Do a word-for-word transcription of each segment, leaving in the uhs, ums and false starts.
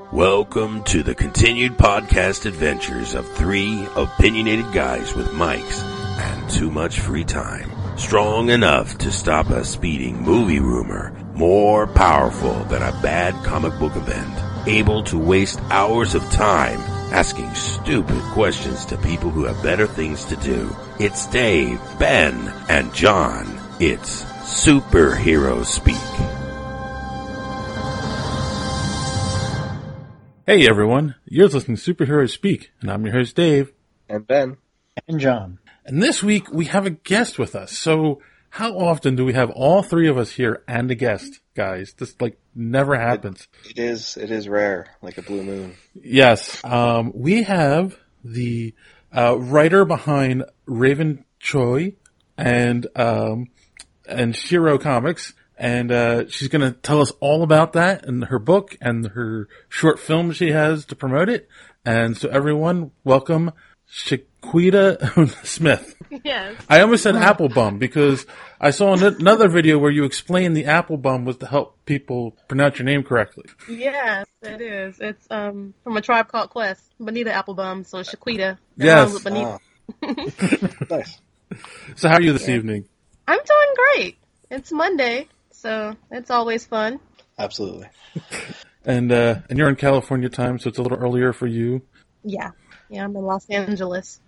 Welcome to the continued podcast adventures of three opinionated guys with mics and too much free time. Strong enough to stop a speeding movie rumor, more powerful than a bad comic book event, able to waste hours of time asking stupid questions to people who have better things to do. It's Dave, Ben, and John. It's Superhero Speak. Hey everyone, you're listening to Superhero Speak, and I'm your host Dave. And Ben. And John. And this week we have a guest with us. So how often do we have all three of us here and a guest, guys? This like never happens. It, it is it is rare, like a blue moon. Yes. Um, we have the uh, writer behind Raven Choi and um, and Shiro Comics. And uh she's going to tell us all about that and her book and her short film she has to promote it. And so everyone, welcome Shaquita Smith. Yes. I almost said apple bum because I saw another video where you explained the apple bum was to help people pronounce your name correctly. Yes, it is. It's um from a Tribe Called Quest, Bonita Applebum, so Shaquita. Yes. Ah. Nice. So how are you this evening? I'm doing great. It's Monday. So it's always fun. Absolutely. And uh, and you're in California time, so it's a little earlier for you. Yeah. Yeah, I'm in Los Angeles.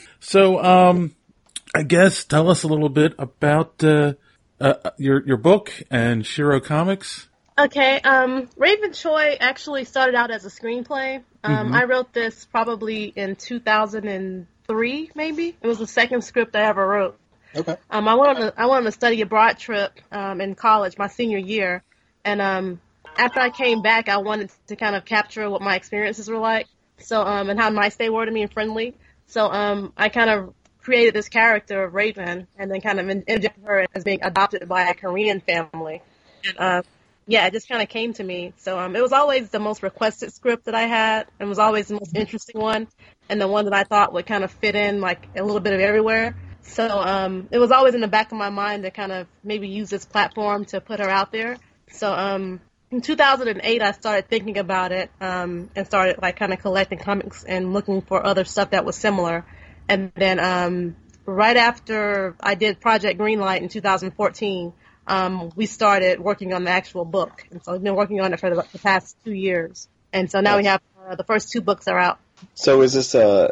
So, um, I guess tell us a little bit about uh, uh, your your book and Shiro Comics. Okay. Um, Raven Choi actually started out as a screenplay. Um, Mm-hmm. I wrote this probably in two thousand three, maybe. It was the second script I ever wrote. Okay. Um, I went on a, I went on a study abroad trip um, in college, my senior year, and um, after I came back, I wanted to kind of capture what my experiences were like, so um, and how nice they were to me and friendly. So um, I kind of created this character of Raven, and then kind of injected her as being adopted by a Korean family. And uh, yeah, it just kind of came to me. So um, it was always the most requested script that I had, and was always the most interesting one, and the one that I thought would kind of fit in like a little bit of everywhere. So um, it was always in the back of my mind to kind of maybe use this platform to put her out there. So um, in two thousand eight, I started thinking about it um, and started like kind of collecting comics and looking for other stuff that was similar. And then um, right after I did Project Greenlight in two thousand fourteen, um, we started working on the actual book. And so we've been working on it for the, the past two years. And so now we have uh, the first two books are out. So is this uh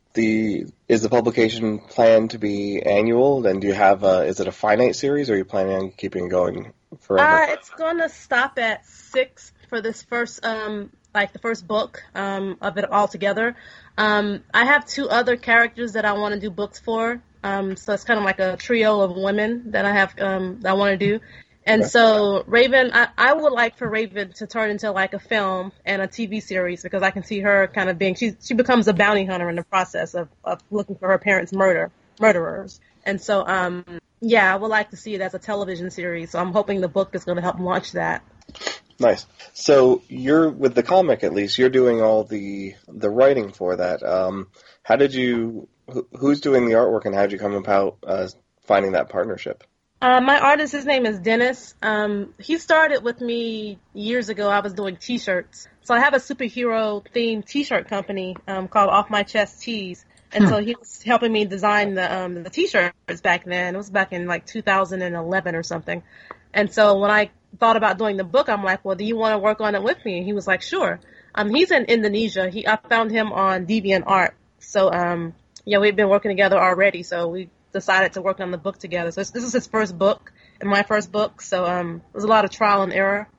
the is the publication planned to be annual? Then do you have uh is it a finite series, or are you planning on keeping it going forever? Uh, it's going to stop at six for this first, um, like the first book um, of it all together. Um, I have two other characters that I want to do books for. Um, so it's kind of like a trio of women that I have um, that I want to do. And Okay. so Raven, I, I would like for Raven to turn into like a film and a T V series, because I can see her kind of being, she she becomes a bounty hunter in the process of, of looking for her parents' murder murderers. And so, um, yeah, I would like to see it as a television series. So I'm hoping the book is going to help launch that. Nice. So you're with the comic, at least you're doing all the the writing for that. Um, how did you? Who, who's doing the artwork, and how did you come about uh, finding that partnership? Uh, my artist, his name is Dennis. Um, he started with me years ago. I was doing T-shirts. So I have a superhero-themed T-shirt company um, called Off My Chest Tees. And so he was helping me design the um, the T-shirts back then. It was back in like two thousand eleven or something. And so when I thought about doing the book, I'm like, well, do you want to work on it with me? And he was like, sure. Um, he's in Indonesia. He I found him on DeviantArt. So, um, yeah, we've been working together already. So we decided to work on the book together. So this is his first book and my first book. So um, it was a lot of trial and error.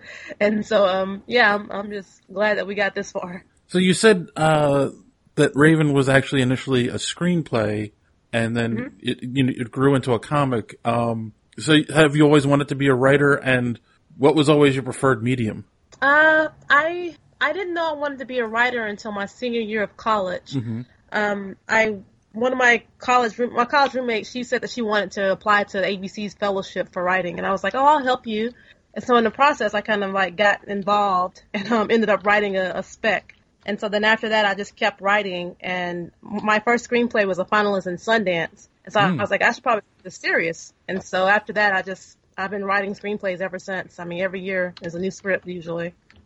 And so, um, yeah, I'm, I'm just glad that we got this far. So you said uh, that Raven was actually initially a screenplay, and then Mm-hmm. it, you know, it grew into a comic. Um, so have you always wanted to be a writer, and what was always your preferred medium? Uh, I I didn't know I wanted to be a writer until my senior year of college. Mm-hmm. Um, I one of my college room, my college roommate, she said that she wanted to apply to A B C's fellowship for writing, and I was like, oh, I'll help you. And so in the process, I kind of like got involved and um, ended up writing a, a spec. And so then after that, I just kept writing, and my first screenplay was a finalist in Sundance. And so Mm. I was like, I should probably be serious. And so after that, I just I've been writing screenplays ever since. I mean, every year there's a new script usually.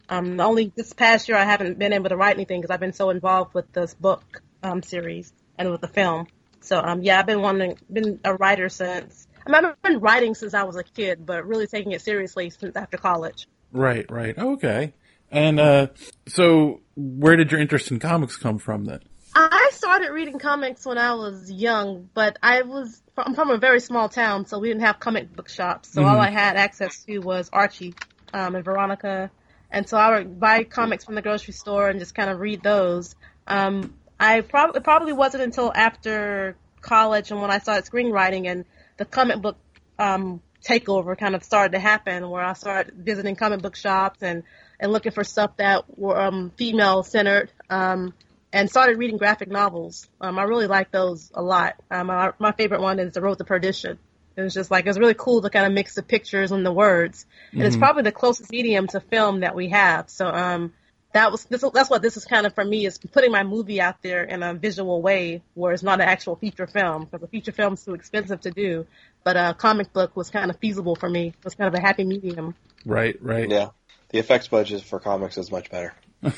Um, the only this past year I haven't been able to write anything because I've been so involved with this book um, series and with the film. So um, yeah, I've been wanting, been a writer since. I mean, I've been writing since I was a kid, but really taking it seriously since after college. Right, right. Okay. And uh, so, where did your interest in comics come from then? I started reading comics when I was young, but I was I'm from a very small town, so we didn't have comic book shops. So mm-hmm. all I had access to was Archie um, and Veronica. And so I would buy comics from the grocery store and just kind of read those. Um, I probably it probably wasn't until after college and when I started screenwriting and the comic book um, takeover kind of started to happen, where I started visiting comic book shops and, and looking for stuff that were um, female centered, um, and started reading graphic novels. Um, I really like those a lot. Um, my, my favorite one is The Road to Perdition. It was just like, it was really cool to kind of mix the pictures and the words. And mm-hmm. it's probably the closest medium to film that we have. So, um, that was, this, that's what this is kind of for me, is putting my movie out there in a visual way where it's not an actual feature film, because a feature film is too expensive to do. But a comic book was kind of feasible for me. It was kind of a happy medium. Right, right. Yeah. The effects budget for comics is much better.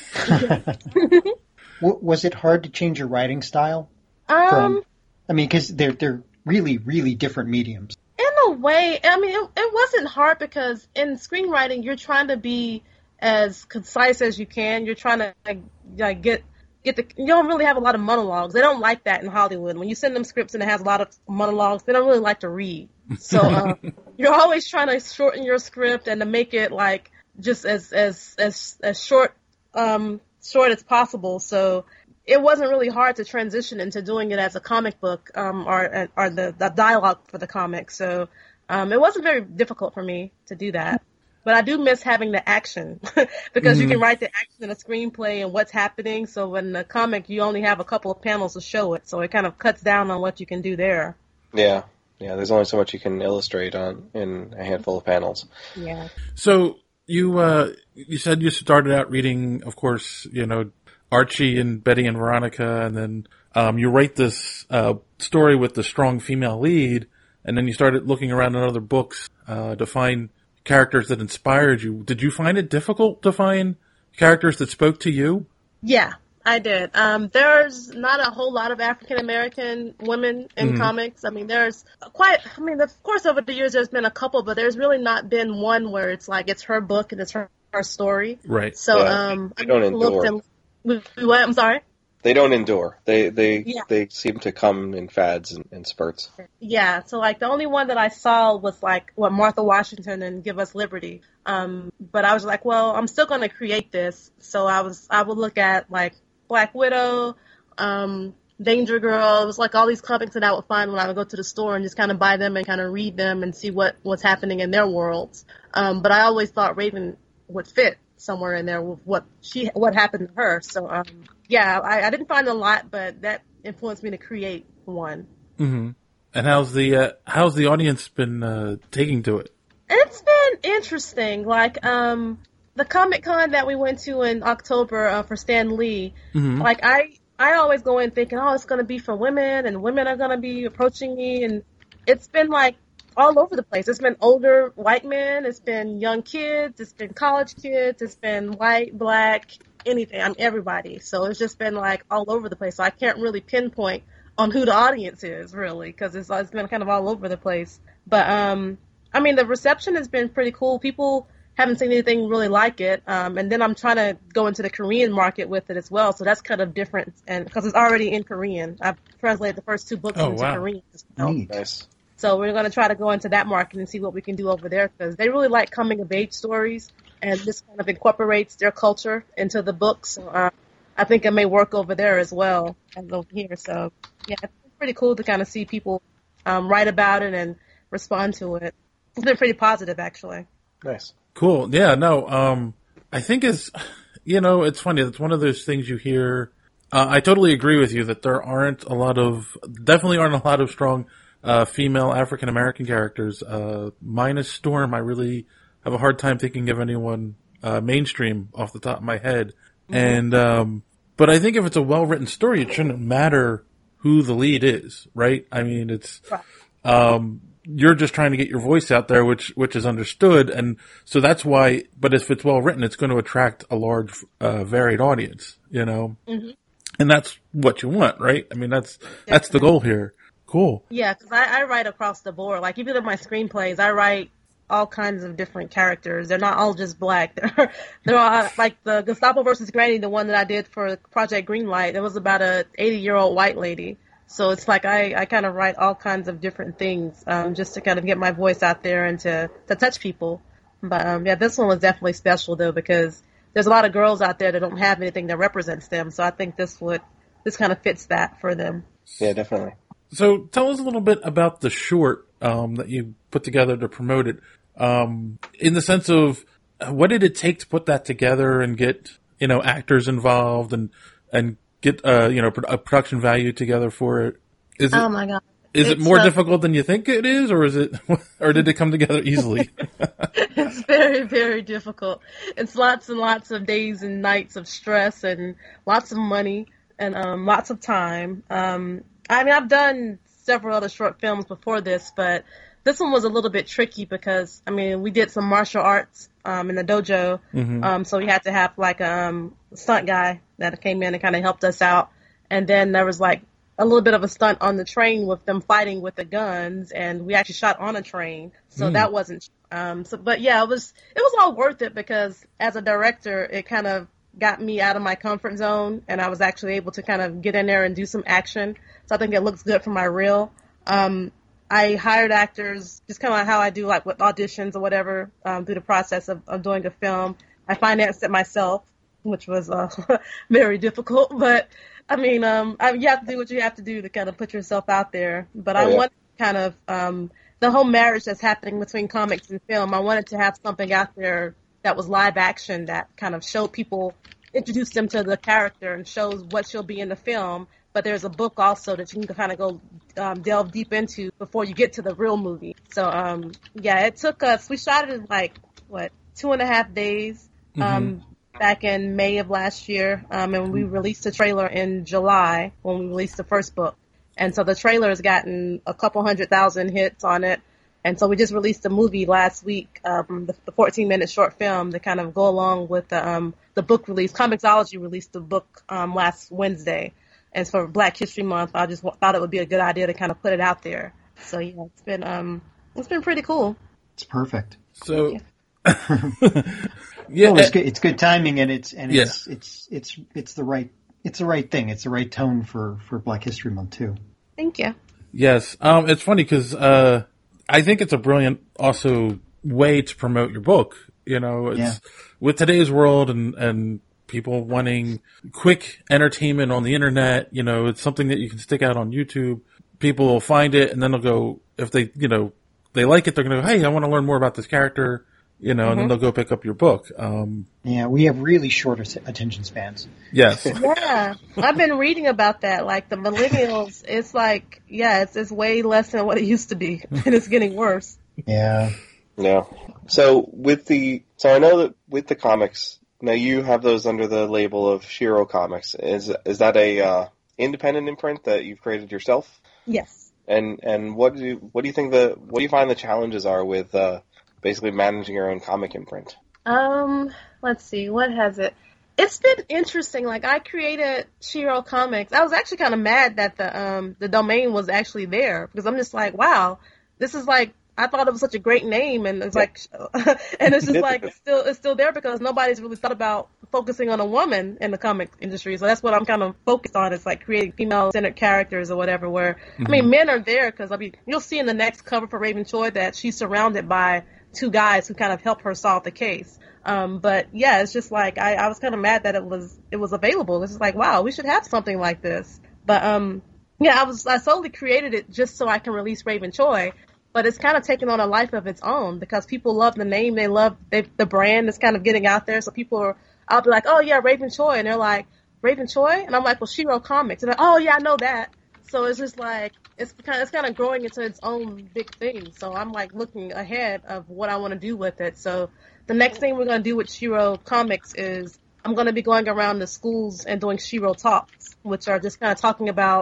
Was it hard to change your writing style? Um, from, I mean, because they're, they're really, really different mediums. In a way, I mean, it, it wasn't hard because in screenwriting, you're trying to be as concise as you can. You're trying to like, like get get the. You don't really have a lot of monologues. They don't like that in Hollywood. When you send them scripts and it has a lot of monologues, they don't really like to read. So um, you're always trying to shorten your script and to make it like just as as as as short um short as possible. So it wasn't really hard to transition into doing it as a comic book, um, or or the, the dialogue for the comic. So um, it wasn't very difficult for me to do that. But I do miss having the action because mm-hmm. you can write the action in a screenplay and what's happening. So in the comic, you only have a couple of panels to show it. So it kind of cuts down on what you can do there. Yeah. Yeah. There's only so much you can illustrate on in a handful of panels. Yeah. So you, uh, you said you started out reading, of course, you know, Archie and Betty and Veronica, and then um, you write this uh, story with the strong female lead, and then you started looking around in other books uh, to find characters that inspired you. Did you find it difficult to find characters that spoke to you? Yeah, I did. Um, there's not a whole lot of African American women in mm-hmm. comics. I mean, there's quite, I mean, of course, over the years there's been a couple, but there's really not been one where it's like it's her book and it's her, her story. Right. So yeah, um, I don't looked and what? I'm sorry? They don't endure. They they yeah. they seem to come in fads and, and spurts. Yeah. So like the only one that I saw was like what Martha Washington and Give Us Liberty. Um, but I was like, well, I'm still going to create this. So I was I would look at like Black Widow, um, Danger Girl. It was like all these comics that I would find when I would go to the store and just kind of buy them and kind of read them and see what what's happening in their worlds. Um, but I always thought Raven would fit somewhere in there with what she what happened to her. So um yeah, I, I didn't find a lot, but that influenced me to create one. Mm-hmm. And how's the uh, how's the audience been uh, taking to it? It's been interesting. Like um the Comic Con that we went to in October uh, for Stan Lee. Mm-hmm. Like I I always go in thinking, oh, it's going to be for women and women are going to be approaching me, and it's been like all over the place. It's been older white men, it's been young kids, it's been college kids, it's been white, black, anything. I'm everybody. So it's just been like all over the place. So I can't really pinpoint on who the audience is really, because it's, it's been kind of all over the place. But um, I mean, the reception has been pretty cool. People haven't seen anything really like it. Um, and then I'm trying to go into the Korean market with it as well. So that's kind of different, and because it's already in Korean. I've translated the first two books oh, into wow. Korean as well. Nice. So we're going to try to go into that market and see what we can do over there, because they really like coming-of-age stories, and this kind of incorporates their culture into the book. So uh, I think it may work over there as well as over here. So, yeah, it's pretty cool to kind of see people um, write about it and respond to it. It's been pretty positive, actually. Nice. Cool. Yeah, no, um, I think it's, you know, it's funny. It's one of those things you hear. Uh, I totally agree with you that there aren't a lot of, definitely aren't a lot of strong Uh, female African-American characters. Uh, minus Storm, I really have a hard time thinking of anyone uh, mainstream off the top of my head. Mm-hmm. And um, but I think if it's a well-written story, it shouldn't matter who the lead is, right? I mean, it's um, you're just trying to get your voice out there, which which is understood, and so that's why. But if it's well written, it's going to attract a large, uh, varied audience, you know, mm-hmm. and that's what you want, right? I mean, that's Definitely. that's the goal here. Cool. Yeah, because I, I write across the board. Like even in my screenplays, I write all kinds of different characters. They're not all just black. They're they're all like the Gestapo versus Granny, the one that I did for Project Greenlight. It was about a eighty year old white lady. So it's like I, I kind of write all kinds of different things um, just to kind of get my voice out there and to, to touch people. But um, yeah, this one was definitely special though because there's a lot of girls out there that don't have anything that represents them. So I think this would this kind of fits that for them. Yeah, definitely. So tell us a little bit about the short um, that you put together to promote it. Um, in the sense of what did it take to put that together and get, you know, actors involved and, and get, uh, you know, a production value together for it? Is it, oh my God. Is it's it more a, difficult than you think it is, or is it, or did it come together easily? It's very, very difficult. It's lots and lots of days and nights of stress and lots of money and, um, lots of time. Um, I mean, I've done several other short films before this, but this one was a little bit tricky because, I mean, we did some martial arts um, in the dojo, mm-hmm. um, so we had to have, like, a um, stunt guy that came in and kind of helped us out. And then there was, like, a little bit of a stunt on the train with them fighting with the guns, and we actually shot on a train, so mm. that wasn't um, – so, but, yeah, it was it was all worth it because as a director, it kind of got me out of my comfort zone, and I was actually able to kind of get in there and do some action. So I think it looks good for my reel. Um, I hired actors, just kind of like how I do, like with auditions or whatever, um, through the process of, of doing a film. I financed it myself, which was uh, very difficult. But, I mean, um, I, you have to do what you have to do to kind of put yourself out there. But oh, I yeah. wanted kind of um, the whole marriage that's happening between comics and film, I wanted to have something out there that was live action that kind of showed people, introduced them to the character and shows what she'll be in the film. But there's a book also that you can kind of go um, delve deep into before you get to the real movie. So, um, yeah, it took us, we shot it in like, what, two and a half days um, mm-hmm. back in May of last year. Um, and we released the trailer in July when we released the first book. And so the trailer has gotten a couple hundred thousand hits on it. And so we just released the movie last week, um, the fourteen minute short film to kind of go along with the, um, the book release. Comixology released the book um, last Wednesday. And for Black History Month, I just thought it would be a good idea to kind of put it out there. So yeah, it's been um, it's been pretty cool. It's perfect. So, yeah, well, it's good. It's good timing, and it's and it's yeah. it's it's it's the right it's the right thing. It's the right tone for, for Black History Month too. Thank you. Yes, um, it's funny because uh, I think it's a brilliant also way to promote your book. You know, it's yeah. with today's world and and. people wanting quick entertainment on the internet, you know, it's something that you can stick out on YouTube. People will find it and then they'll go, if they, you know, they like it, they're going to go, hey, I want to learn more about this character, you know, mm-hmm. and then they'll go pick up your book. Um, yeah, we have really short attention spans. Yes. Yeah, I've been reading about that. Like the millennials, it's like, yeah, it's, it's way less than what it used to be, and it's getting worse. Yeah. Yeah. So with the, so I know that with the comics, now you have those under the label of Shiro Comics. Is is that a uh, independent imprint that you've created yourself? Yes. And and what do you, what do you think the what do you find the challenges are with uh, basically managing your own comic imprint? Um, let's see, what has it? It's been interesting. Like I created Shiro Comics. I was actually kind of mad that the um the domain was actually there because I'm just like, wow, this is like. I thought it was such a great name, and it's like, and it's just like it's still it's still there because nobody's really thought about focusing on a woman in the comic industry. So that's what I'm kind of focused on. Is like creating female-centered characters or whatever. Where mm-hmm. I mean, men are there because I mean, you'll see in the next cover for Raven Choi that she's surrounded by two guys who kind of help her solve the case. Um, but yeah, it's just like I, I was kind of mad that it was it was available. It's just like, wow, we should have something like this. But um, yeah, I was I solely created it just so I can release Raven Choi. But it's kind of taken on a life of its own because people love the name. They love they, the brand is kind of getting out there. So people are, I'll be like, oh, yeah, Raven Choi. And they're like, Raven Choi? And I'm like, well, Shiro Comics. And they're like, oh, yeah, I know that. So it's just like, it's kind of, it's kind of growing into its own big thing. So I'm like looking ahead of what I want to do with it. So the next thing we're going to do with Shiro Comics is I'm going to be going around the schools and doing Shiro Talks, which are just kind of talking about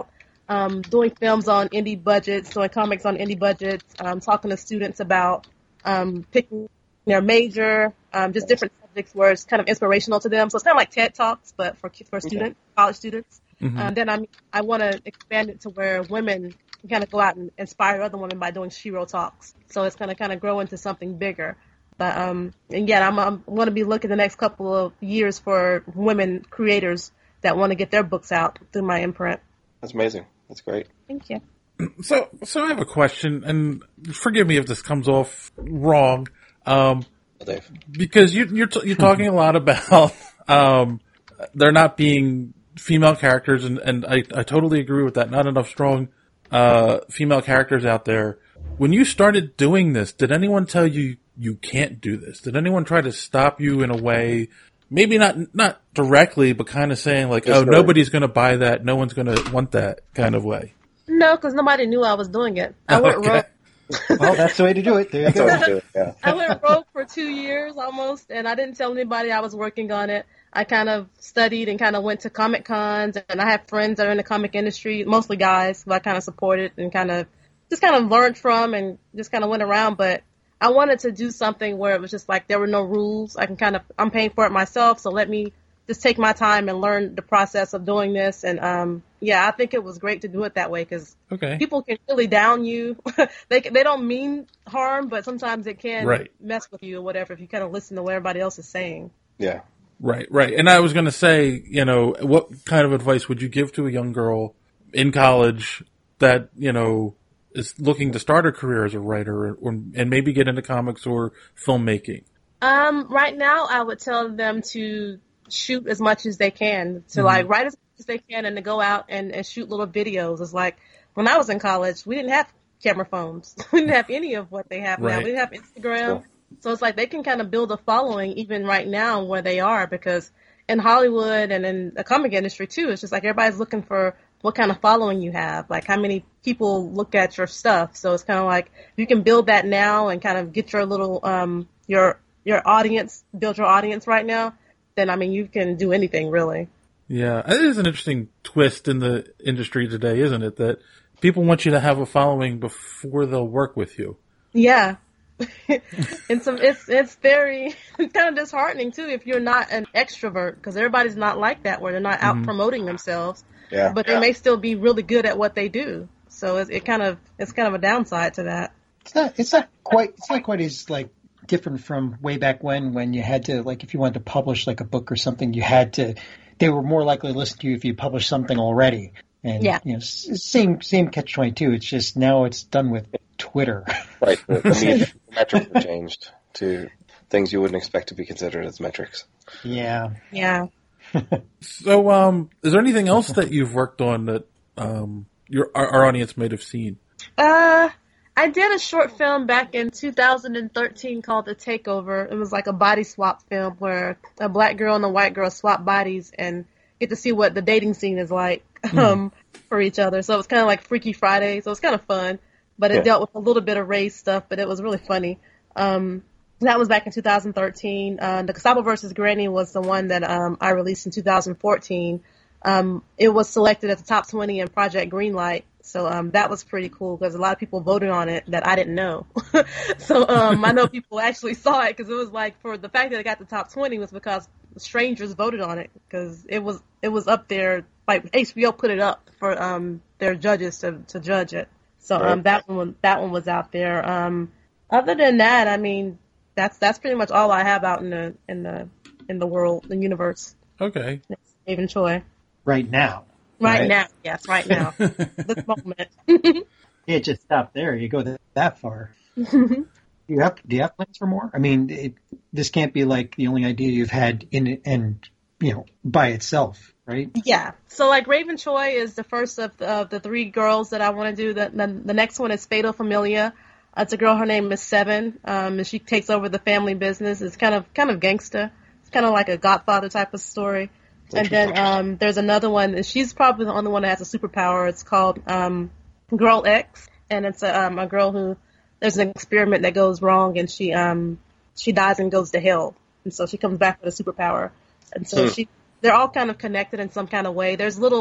um, doing films on indie budgets, doing comics on indie budgets, um, talking to students about um, picking their major, um, just different subjects where it's kind of inspirational to them. So it's kind of like TED Talks, but for for students, okay. college students. Mm-hmm. Um, then I'm, I want to expand it to where women can kind of go out and inspire other women by doing Shiro Talks. So it's going to kind of grow into something bigger. But um, and yeah, I'm, I'm going to be looking the next couple of years for women creators that want to get their books out through my imprint. That's amazing. That's great. Thank you. So, so I have a question, and forgive me if this comes off wrong, um, Dave. because you, you're t- you're talking a lot about um, there not being female characters, and, and I, I totally agree with that. Not enough strong uh, female characters out there. When you started doing this, did anyone tell you you can't do this? Did anyone try to stop you in a way, maybe not not directly, but kind of saying like, Just oh, really. nobody's going to buy that, no one's going to want that kind of way? No, because nobody knew I was doing it. I went Okay. rogue. Well, that's the way to do it. There you go. That's how we do it, yeah. I went rogue for two years almost, and I didn't tell anybody I was working on it. I kind of studied and kind of went to Comic Cons, and I have friends that are in the comic industry, mostly guys, who I kind of supported and kind of just kind of learned from and just kind of went around. But I wanted to do something where it was just like there were no rules. I can kind of, I'm paying for it myself, so let me just take my time and learn the process of doing this. And um, yeah, I think it was great to do it that way because Okay. people can really down you. they they don't mean harm, but sometimes it can Right. mess with you or whatever if you kind of listen to what everybody else is saying. Yeah. Right, right. And I was going to say, you know, what kind of advice would you give to a young girl in college that, you know, is looking to start a career as a writer or, and maybe get into comics or filmmaking? Um, right now, I would tell them to shoot as much as they can, to Mhm. like write as much as they can, and to go out and, and shoot little videos. It's like when I was in college, we didn't have camera phones. We didn't have any of what they have now. Right. We didn't have Instagram. Cool. So it's like they can kind of build a following even right now where they are, because in Hollywood and in the comic industry too, it's just like everybody's looking for what kind of following you have, like how many people look at your stuff. So it's kind of like you can build that now and kind of get your little um your your audience, build your audience right now. Then I mean you can do anything really. Yeah, it is an interesting twist in the industry today, isn't it? That people want you to have a following before they'll work with you. Yeah. And some, it's it's very it's kind of disheartening too if you're not an extrovert, because everybody's not like that where they're not out Mhm. promoting themselves, Yeah. but they may still be really good at what they do. So it, it kind of it's kind of a downside to that. It's not. It's not quite. It's not quite as like different from way back when, when you had to, like, if you wanted to publish like a book or something, you had to. They were more likely to listen to you if you published something already. And Yeah. you know, s- same same catch twenty-two. It's just now it's done with Twitter. Right. The, the, meat- the metrics have changed to things you wouldn't expect to be considered as metrics. Yeah. Yeah. So, um, is there anything else that you've worked on that um, your our, our audience might have seen? Uh, I did a short film back in two thousand thirteen called The Takeover. It was like a body swap film where a black girl and a white girl swap bodies and get to see what the dating scene is like um, for each other. So it was kind of like Freaky Friday. So it was kind of fun, but it Yeah. dealt with a little bit of race stuff, but it was really funny. Um, that was back in two thousand thirteen. Uh, the Gestapo versus Granny was the one that um, I released in two thousand fourteen. Um, it was selected at the top twenty in Project Greenlight. So um, that was pretty cool because a lot of people voted on it that I didn't know. So um, I know people actually saw it because it was like, for the fact that it got the top twenty was because strangers voted on it, because it was it was up there. Like H B O put it up for um, their judges to, to judge it. So um, that one that one was out there. Um, other than that, I mean, that's that's pretty much all I have out in the in the in the world, the universe. Okay. David Choi. Right now. Right, Right. now, yes, right now, this moment. It just stopped there. You go that, that far. Do you have do you have plans for more? I mean, it, this can't be like the only idea you've had in it, and you know, by itself, right? Yeah. So like Raven Choi is the first of the, of the three girls that I want to do. The, the the next one is Fatal Familia. Uh, it's a girl. Her name is Seven, um, and she takes over the family business. It's kind of kind of gangsta. It's kind of like a Godfather type of story. And then um, there's another one. And she's probably the only one that has a superpower. It's called um, Girl X, and it's a, um, a girl who there's an experiment that goes wrong, and she um she dies and goes to hell, and so she comes back with a superpower. And so Hmm. she they're all kind of connected in some kind of way. There's little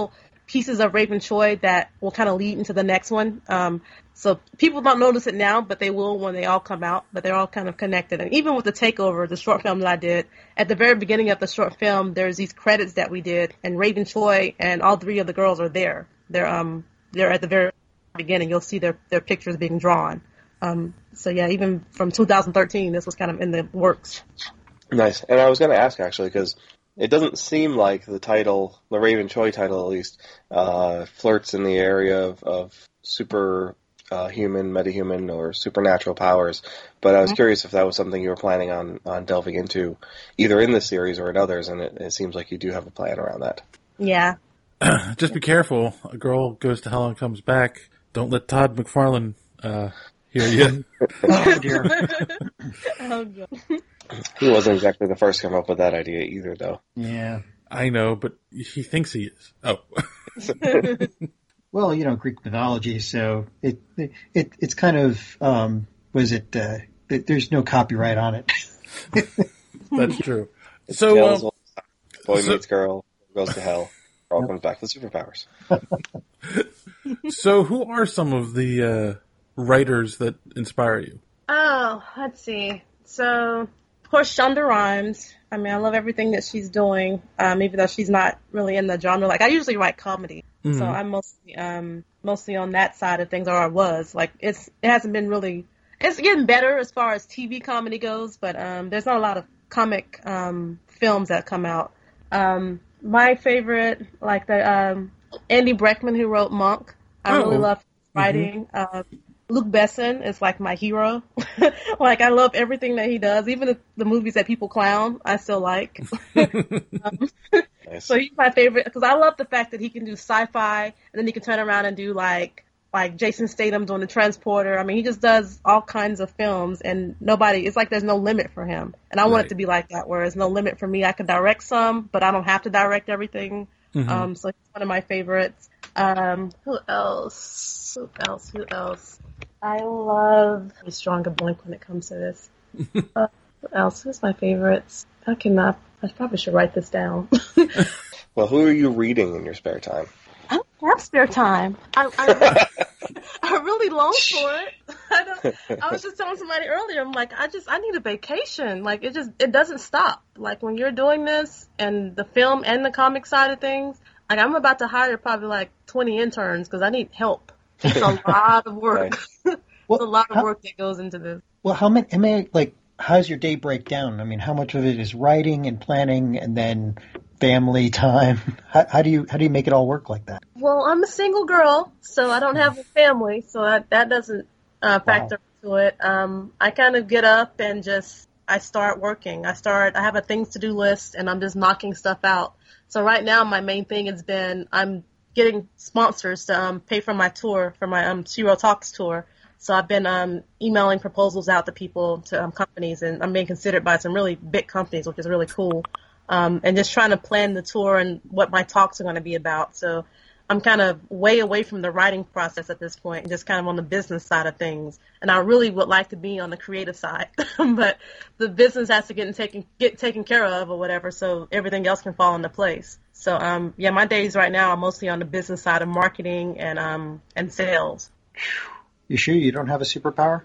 pieces of Raven Choi that will kind of lead into the next one. Um, so people don't notice it now, but they will when they all come out. But they're all kind of connected. And even with the Takeover, the short film that I did, at the very beginning of the short film, there's these credits that we did, and Raven Choi and all three of the girls are there. They're um they're at the very beginning. You'll see their their pictures being drawn. Um, so yeah, even from two thousand thirteen, this was kind of in the works. Nice. And I was going to ask, actually, because it doesn't seem like the title, the Raven Choi title at least, uh, flirts in the area of, of super uh, human, metahuman, or supernatural powers. But I was mm-hmm. curious if that was something you were planning on, on delving into, either in this series or in others, and it, it seems like you do have a plan around that. Yeah. Just be careful. A girl goes to hell and comes back. Don't let Todd McFarlane uh, hear you. Oh, dear. Oh, God. He wasn't exactly the first to come up with that idea either, though. Yeah. I know, but he thinks he is. Oh. Well, you know, Greek mythology, so it, it it's kind of, um, was it, uh, there's no copyright on it. That's true. It's So, um, boy so, meets girl, goes to hell, girl yep. comes back with superpowers. So who are some of the uh, writers that inspire you? Oh, let's see. So, of course, Shonda Rhimes. I mean, I love everything that she's doing, um, even though she's not really in the genre. Like, I usually write comedy, mm-hmm. so I'm mostly um, mostly on that side of things, or I was. Like, it's it hasn't been really. It's getting better as far as T V comedy goes, but um, there's not a lot of comic um, films that come out. Um, my favorite, like the um, Andy Breckman, who wrote Monk. I oh. really love his writing. Mm-hmm. Um, Luc Besson is like my hero. Like, I love everything that he does, even the, the movies that people clown, I still like. um, nice. So he's my favorite because I love the fact that he can do sci-fi and then he can turn around and do like like Jason Statham doing The Transporter. I mean, he just does all kinds of films, and nobody. It's like there's no limit for him, and I right. want it to be like that. Where there's no limit for me. I can direct some, but I don't have to direct everything. Mm-hmm. Um, so he's one of my favorites. Um, who else? Who else? Who else? I love a stronger blink when it comes to this. uh, who else? Who's my favorites? I cannot. I probably should write this down. Well, who are you reading in your spare time? I don't have spare time. I, I, I really long for it. I, don't, I was just telling somebody earlier, I'm like, I just, I need a vacation. Like, it just, it doesn't stop. Like, when you're doing this and the film and the comic side of things, like, I'm about to hire probably like twenty interns because I need help. It's a lot of work. Right. Well, There's a lot of how, work that goes into this. Well, how many, how many, like, how's your day break down? I mean, how much of it is writing and planning and then family time? How, how do you how do you make it all work like that? Well, I'm a single girl, so I don't have a family, so that, that doesn't uh, factor wow. into it. Um, I kind of get up and just I start working. I start. I have a things to do list, and I'm just knocking stuff out. So right now, my main thing has been I'm getting sponsors to um, pay for my tour, for my um, Shiro Talks tour. So I've been um, emailing proposals out to people, to um, companies, and I'm being considered by some really big companies, which is really cool. Um, and just trying to plan the tour and what my talks are going to be about. So I'm kind of way away from the writing process at this point, and just kind of on the business side of things. And I really would like to be on the creative side, but the business has to get taken get taken care of or whatever, so everything else can fall into place. So um, yeah, my days right now are mostly on the business side of marketing and um and sales. You sure you don't have a superpower?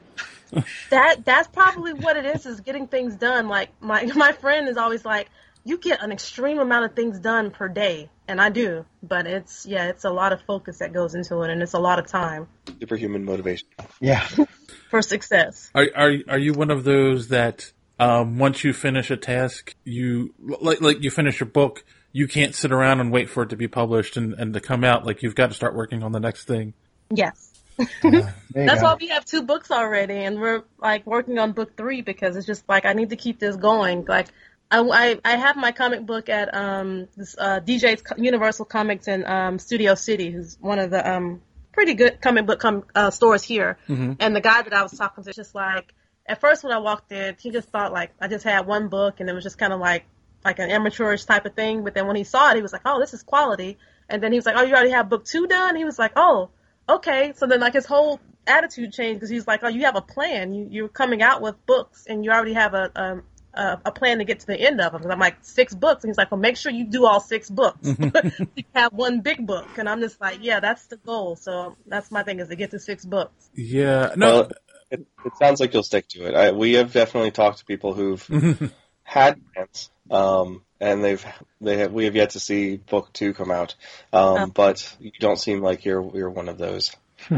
that that's probably what it is, is getting things done. Like my my friend is always like, you get an extreme amount of things done per day, and I do. But it's yeah, it's a lot of focus that goes into it, and it's a lot of time. Superhuman motivation. Yeah. For success. Are are are you one of those that um, once you finish a task, you like like you finish your book, you can't sit around and wait for it to be published and, and to come out? Like, you've got to start working on the next thing. Yes. Uh, That's why we have two books already, and we're like working on book three because it's just like I need to keep this going. Like I, I, I have my comic book at um this uh, D J's Universal Comics in um, Studio City, who's one of the um pretty good comic book com- uh, stores here. Mm-hmm. And the guy that I was talking to, just like at first when I walked in, he just thought like I just had one book and it was just kind of like like an amateurish type of thing. But then when he saw it, he was like, oh, this is quality. And then he was like, oh, you already have book two done? He was like, oh. Okay, so then like his whole attitude changed because he's like, oh, you have a plan. You, you're coming out with books and you already have a, um, uh, a plan to get to the end of them. Because I'm like, six books. And he's like, well, make sure you do all six books. You have one big book. And I'm just like, yeah, that's the goal. So that's my thing, is to get to six books. Yeah. No. Well, it, it sounds like you'll stick to it. I, we have definitely talked to people who've had plans, um, and they've they have we have yet to see book two come out. Um, Oh. But you don't seem like you're you're one of those.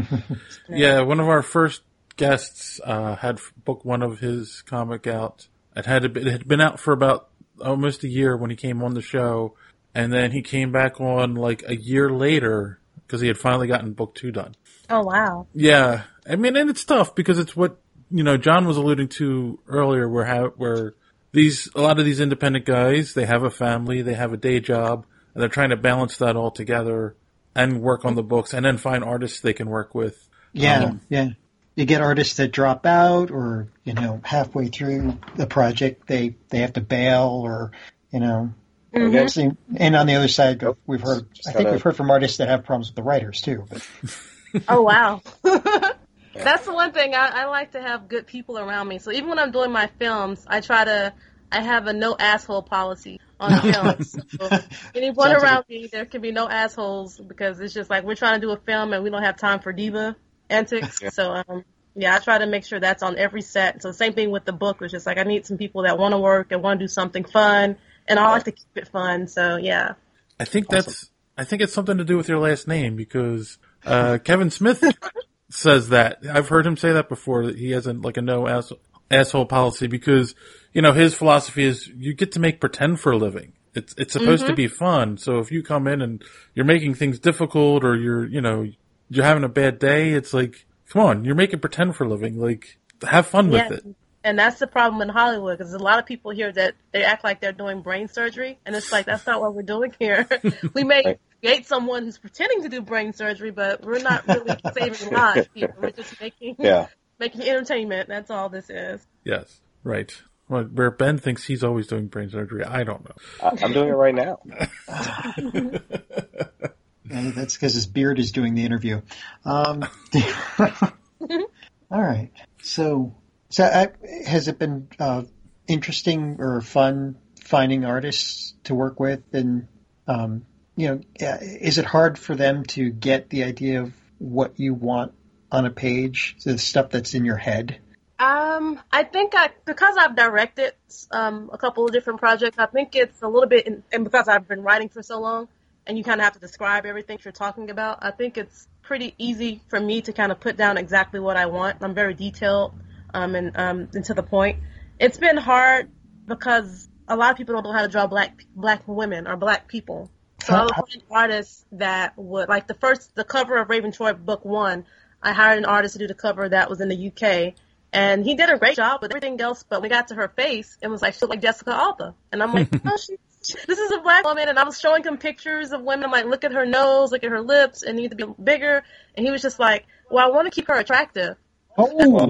Yeah, one of our first guests uh, had book one of his comic out. It had it had been out for about almost a year when he came on the show, and then he came back on like a year later because he had finally gotten book two done. Oh, wow. Yeah, I mean, and it's tough because it's what you know John was alluding to earlier, where ha- where these a lot of these independent guys, they have a family, they have a day job, and they're trying to balance that all together and work on the books, and then find artists they can work with. Yeah, Um, yeah. You get artists that drop out, or you know, halfway through the project, they they have to bail, or you know. Okay. See, and on the other side, Nope. we've heard. Just I think gotta- we've heard from artists that have problems with the writers too. But Oh, wow. That's the one thing. I, I like to have good people around me. So even when I'm doing my films, I try to, I have a no asshole policy on films. So anyone Sounds like around me, there can be no assholes, because it's just like we're trying to do a film and we don't have time for diva antics. Yeah. So, um, yeah, I try to make sure that's on every set. So same thing with the book. It's just like I need some people that want to work and want to do something fun, and I like to keep it fun. So yeah. I think that's. I think it's something to do with your last name because uh, Kevin Smith says that. I've heard him say that before. That he has a, like a no ass, asshole policy because you know his philosophy is you get to make pretend for a living. It's it's supposed to be fun. So if you come in and you're making things difficult or you're you know you're having a bad day, it's like come on, you're making pretend for a living. Like have fun Yeah. with it. And that's the problem in Hollywood, because there's a lot of people here that they act like they're doing brain surgery, and it's like that's not what we're doing here. We may Right. create someone who's pretending to do brain surgery, but we're not really saving lives. People. We're just making Yeah. making entertainment. That's all this is. Yes, right. Well, where Ben thinks he's always doing brain surgery, I don't know. I, I'm doing it right now. and that's because his beard is doing the interview. Um, all right. So, so uh, has it been uh, interesting or fun finding artists to work with, and um, you know, uh, is it hard for them to get the idea of what you want on a page, the stuff that's in your head? Um, I think I because I've directed um a couple of different projects. I think it's a little bit, in, and because I've been writing for so long, and you kind of have to describe everything you're talking about. I think it's pretty easy for me to kind of put down exactly what I want. I'm very detailed, um, and um, and to the point. It's been hard because a lot of people don't know how to draw black black women or black people. So I would find artists that would like the first the cover of Raven Troy book one. I hired an artist to do the cover that was in the U K. And he did a great job with everything else, but when we got to her face, it was like, she looked like Jessica Alba. And I'm like, no, she, she, this is a black woman. And I was showing him pictures of women. I'm like, look at her nose, look at her lips, and need to be bigger. And he was just like, well, I want to keep her attractive. Oh,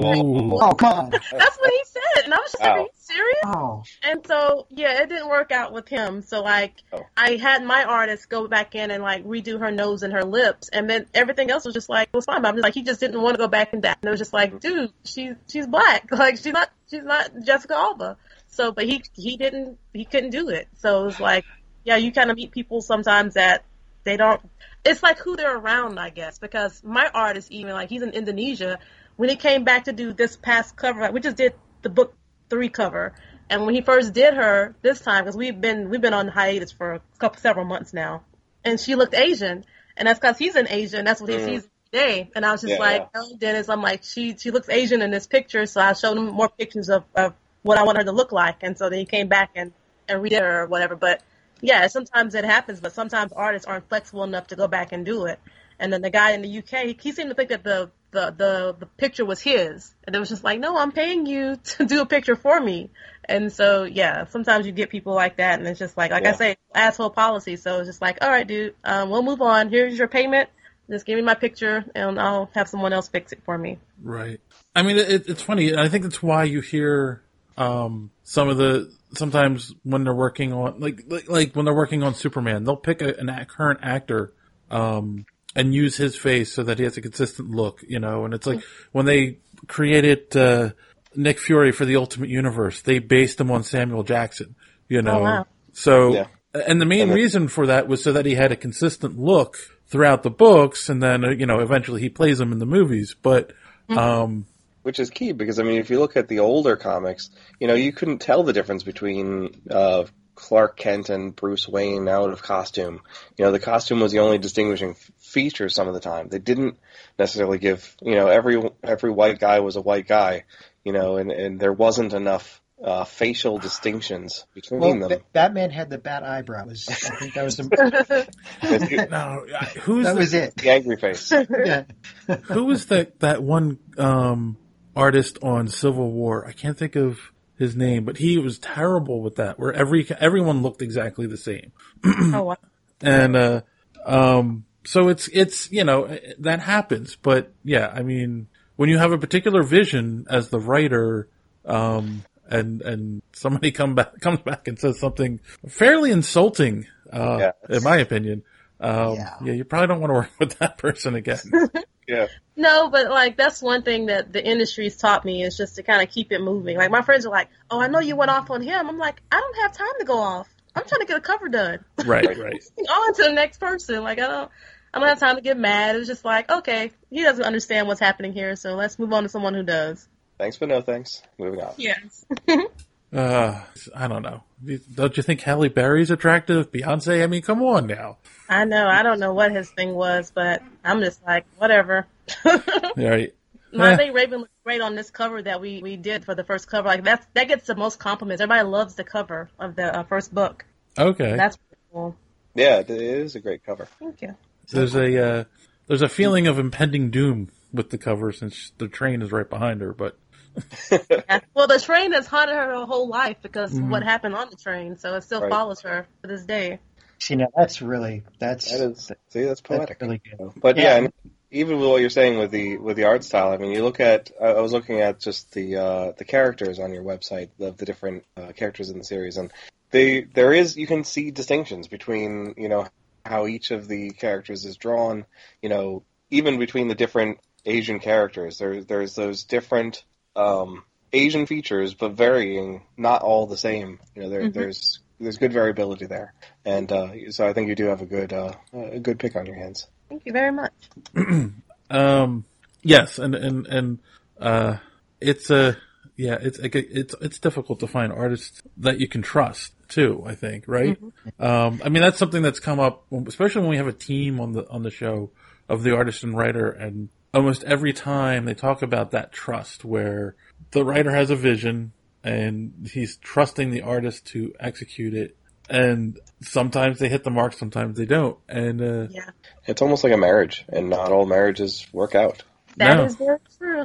oh, come on. That's what he said. And I was just like, are Wow. you serious? Oh, And so, yeah, it didn't work out with him. So, like, Oh. I had my artist go back in and, like, redo her nose and her lips. And then everything else was just, like, it was fine. But I'm just like, he just didn't want to go back in that. And it was just like, dude, she's, she's black. Like, she's not, she's not Jessica Alba. So, but he, he didn't, he couldn't do it. So it was like, yeah, you kind of meet people sometimes that they don't, it's like who they're around, I guess. Because my artist, even, like, he's in Indonesia. When he came back to do this past cover, like, we just did the book three cover. And when he first did her this time, because we've been we've been on hiatus for a couple several months now, and she looked Asian, and that's because he's in Asia, and that's what he Mm. sees every day. And I was just Yeah, like, yeah. oh, Dennis, I'm like, she she looks Asian in this picture, so I showed him more pictures of, of what I want her to look like, and so then he came back and and redid her or whatever. But yeah, sometimes it happens, but sometimes artists aren't flexible enough to go back and do it. And then the guy in the U K, he, he seemed to think that the the, the the picture was his, and it was just like, no, I'm paying you to do a picture for me. And so, yeah, sometimes you get people like that, and it's just like, like I Yeah. say, asshole policy. So it's just like, all right, dude, um, we'll move on. Here's your payment. Just give me my picture, and I'll have someone else fix it for me. Right. I mean, it, it's funny. I think that's why you hear um, some of the sometimes when they're working on like like, like when they're working on Superman, they'll pick a, an a current actor um, and use his face so that he has a consistent look, you know. And it's like when they created uh, Nick Fury for the Ultimate Universe, they based him on Samuel Jackson. You know, Oh, wow. so Yeah. and the main And the- reason for that was so that he had a consistent look throughout the books, and then uh, you know eventually he plays him in the movies. But um, Which is key because, I mean, if you look at the older comics, you know, you couldn't tell the difference between uh, Clark Kent and Bruce Wayne out of costume. You know, the costume was the only distinguishing f- feature some of the time. They didn't necessarily give, you know, every every white guy was a white guy, you know, and, and there wasn't enough uh, facial distinctions between Well, them. Ba- Batman had the bat eyebrows. I think that was the, the, no, uh, who's that the, was it. the angry face. Yeah. who was that that one um, artist on Civil War? I can't think of his name, but he was terrible with that. Where every everyone looked exactly the same. Oh, wow. And, uh, um, so it's, it's, you know, that happens. But yeah, I mean, when you have a particular vision as the writer, um, and, and somebody come back, comes back and says something fairly insulting, uh, Yeah. in my opinion, um, Yeah. yeah, you probably don't want to work with that person again. Yeah. No, but like that's one thing that the industry's taught me is just to kind of keep it moving. Like my friends are like, "Oh, I know you went off on him." I'm like, "I don't have time to go off. I'm trying to get a cover done." Right, right. On to the next person. Like I don't, I don't have time to get mad. It's just like, okay, he doesn't understand what's happening here, so let's move on to someone who does. Thanks, but no thanks. Moving on. Yes. Uh, I don't know. Don't you think Halle Berry's attractive? Beyonce? I mean, come on now. I know. I don't know what his thing was, but I'm just like, whatever. Right. I Eh. think Raven looked great on this cover that we, we did for the first cover. Like that's that gets the most compliments. Everybody loves the cover of the uh, first book. Okay. That's pretty cool. Yeah, it is a great cover. Thank you. There's a, uh, there's a feeling of impending doom with the cover since the train is right behind her, but Yeah. Well, the train has haunted her her whole life because of what happened on the train, so it still Right. follows her to this day. See, now that's really, that's, That is, see, that's poetic. that's really good. But yeah, Yeah. and even with what you're saying with the with the art style, I mean, you look at. I I was looking at just the uh, the characters on your website of the different uh, characters in the series, and they there is you can see distinctions between you know how each of the characters is drawn. You know, even between the different Asian characters, there there's those different um, Asian features, but varying, not all the same. You know, there Mhm. there's there's good variability there, and uh, so I think you do have a good uh, a good pick on your hands. Thank you very much. Um, yes, and and and uh, it's a yeah, it's it's it's difficult to find artists that you can trust too. I think, right? Um, I mean, that's something that's come up, especially when we have a team on the on the show of the artist and writer, and almost every time they talk about that trust, where the writer has a vision and he's trusting the artist to execute it. And sometimes they hit the mark, sometimes they don't. And uh, Yeah, It's almost like a marriage, and not all marriages work out. that No. is very true.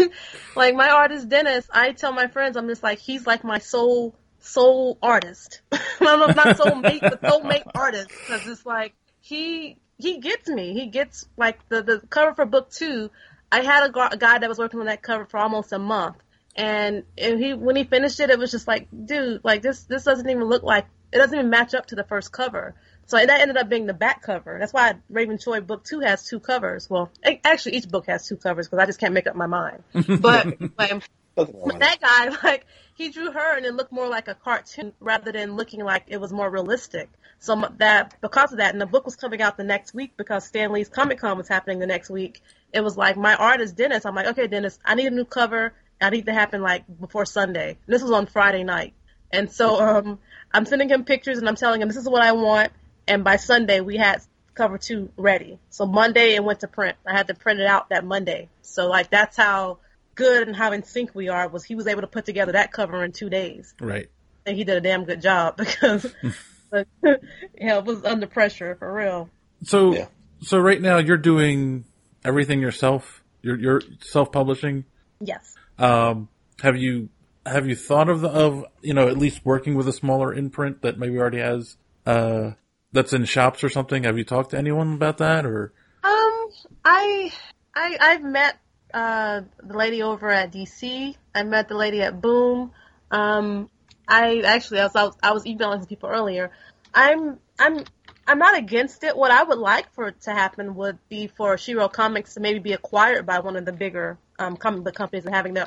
Like my artist Dennis, I tell my friends, I'm just like, he's like my soul soul artist. I'm not soulmate, but soulmate artist, because it's like he he gets me. He gets like the the cover for book two. I had a, gu- a guy that was working on that cover for almost a month, and, and he when he finished it, it was just like, dude, like this this doesn't even look like. It doesn't even match up to the first cover. So that ended up being the back cover. That's why Raven Choi book two has two covers. Well, a- actually each book has two covers because I just can't make up my mind. But like, Nothing wrong but with that guy, like, he drew her and it looked more like a cartoon rather than looking like it was more realistic. So m- that because of that, and the book was coming out the next week because Stan Lee's Comic Con was happening the next week. It was like my artist Dennis. I'm like, okay, Dennis, I need a new cover. I need to happen like before Sunday. This was on Friday night. And so um, I'm sending him pictures and I'm telling him this is what I want. And by Sunday we had cover two ready. So Monday it went to print. I had to print it out that Monday. So like that's how good and how in sync we are. Was he was able to put together that cover in two days. right. And he did a damn good job because like, yeah, it was under pressure for real. So, Yeah. so right now you're doing everything yourself. You're you're self-publishing. Yes. Um, have you have you thought of the of you know at least working with a smaller imprint that maybe already has uh that's in shops or something? Have you talked to anyone about that or? Um, I, I, I've met uh, the lady over at D C. I met the lady at Boom. Um, I actually, I was, I was, I was emailing some people earlier. I'm, I'm, I'm not against it. What I would like for it to happen would be for Shiro Comics to maybe be acquired by one of the bigger um, comic book companies and having their own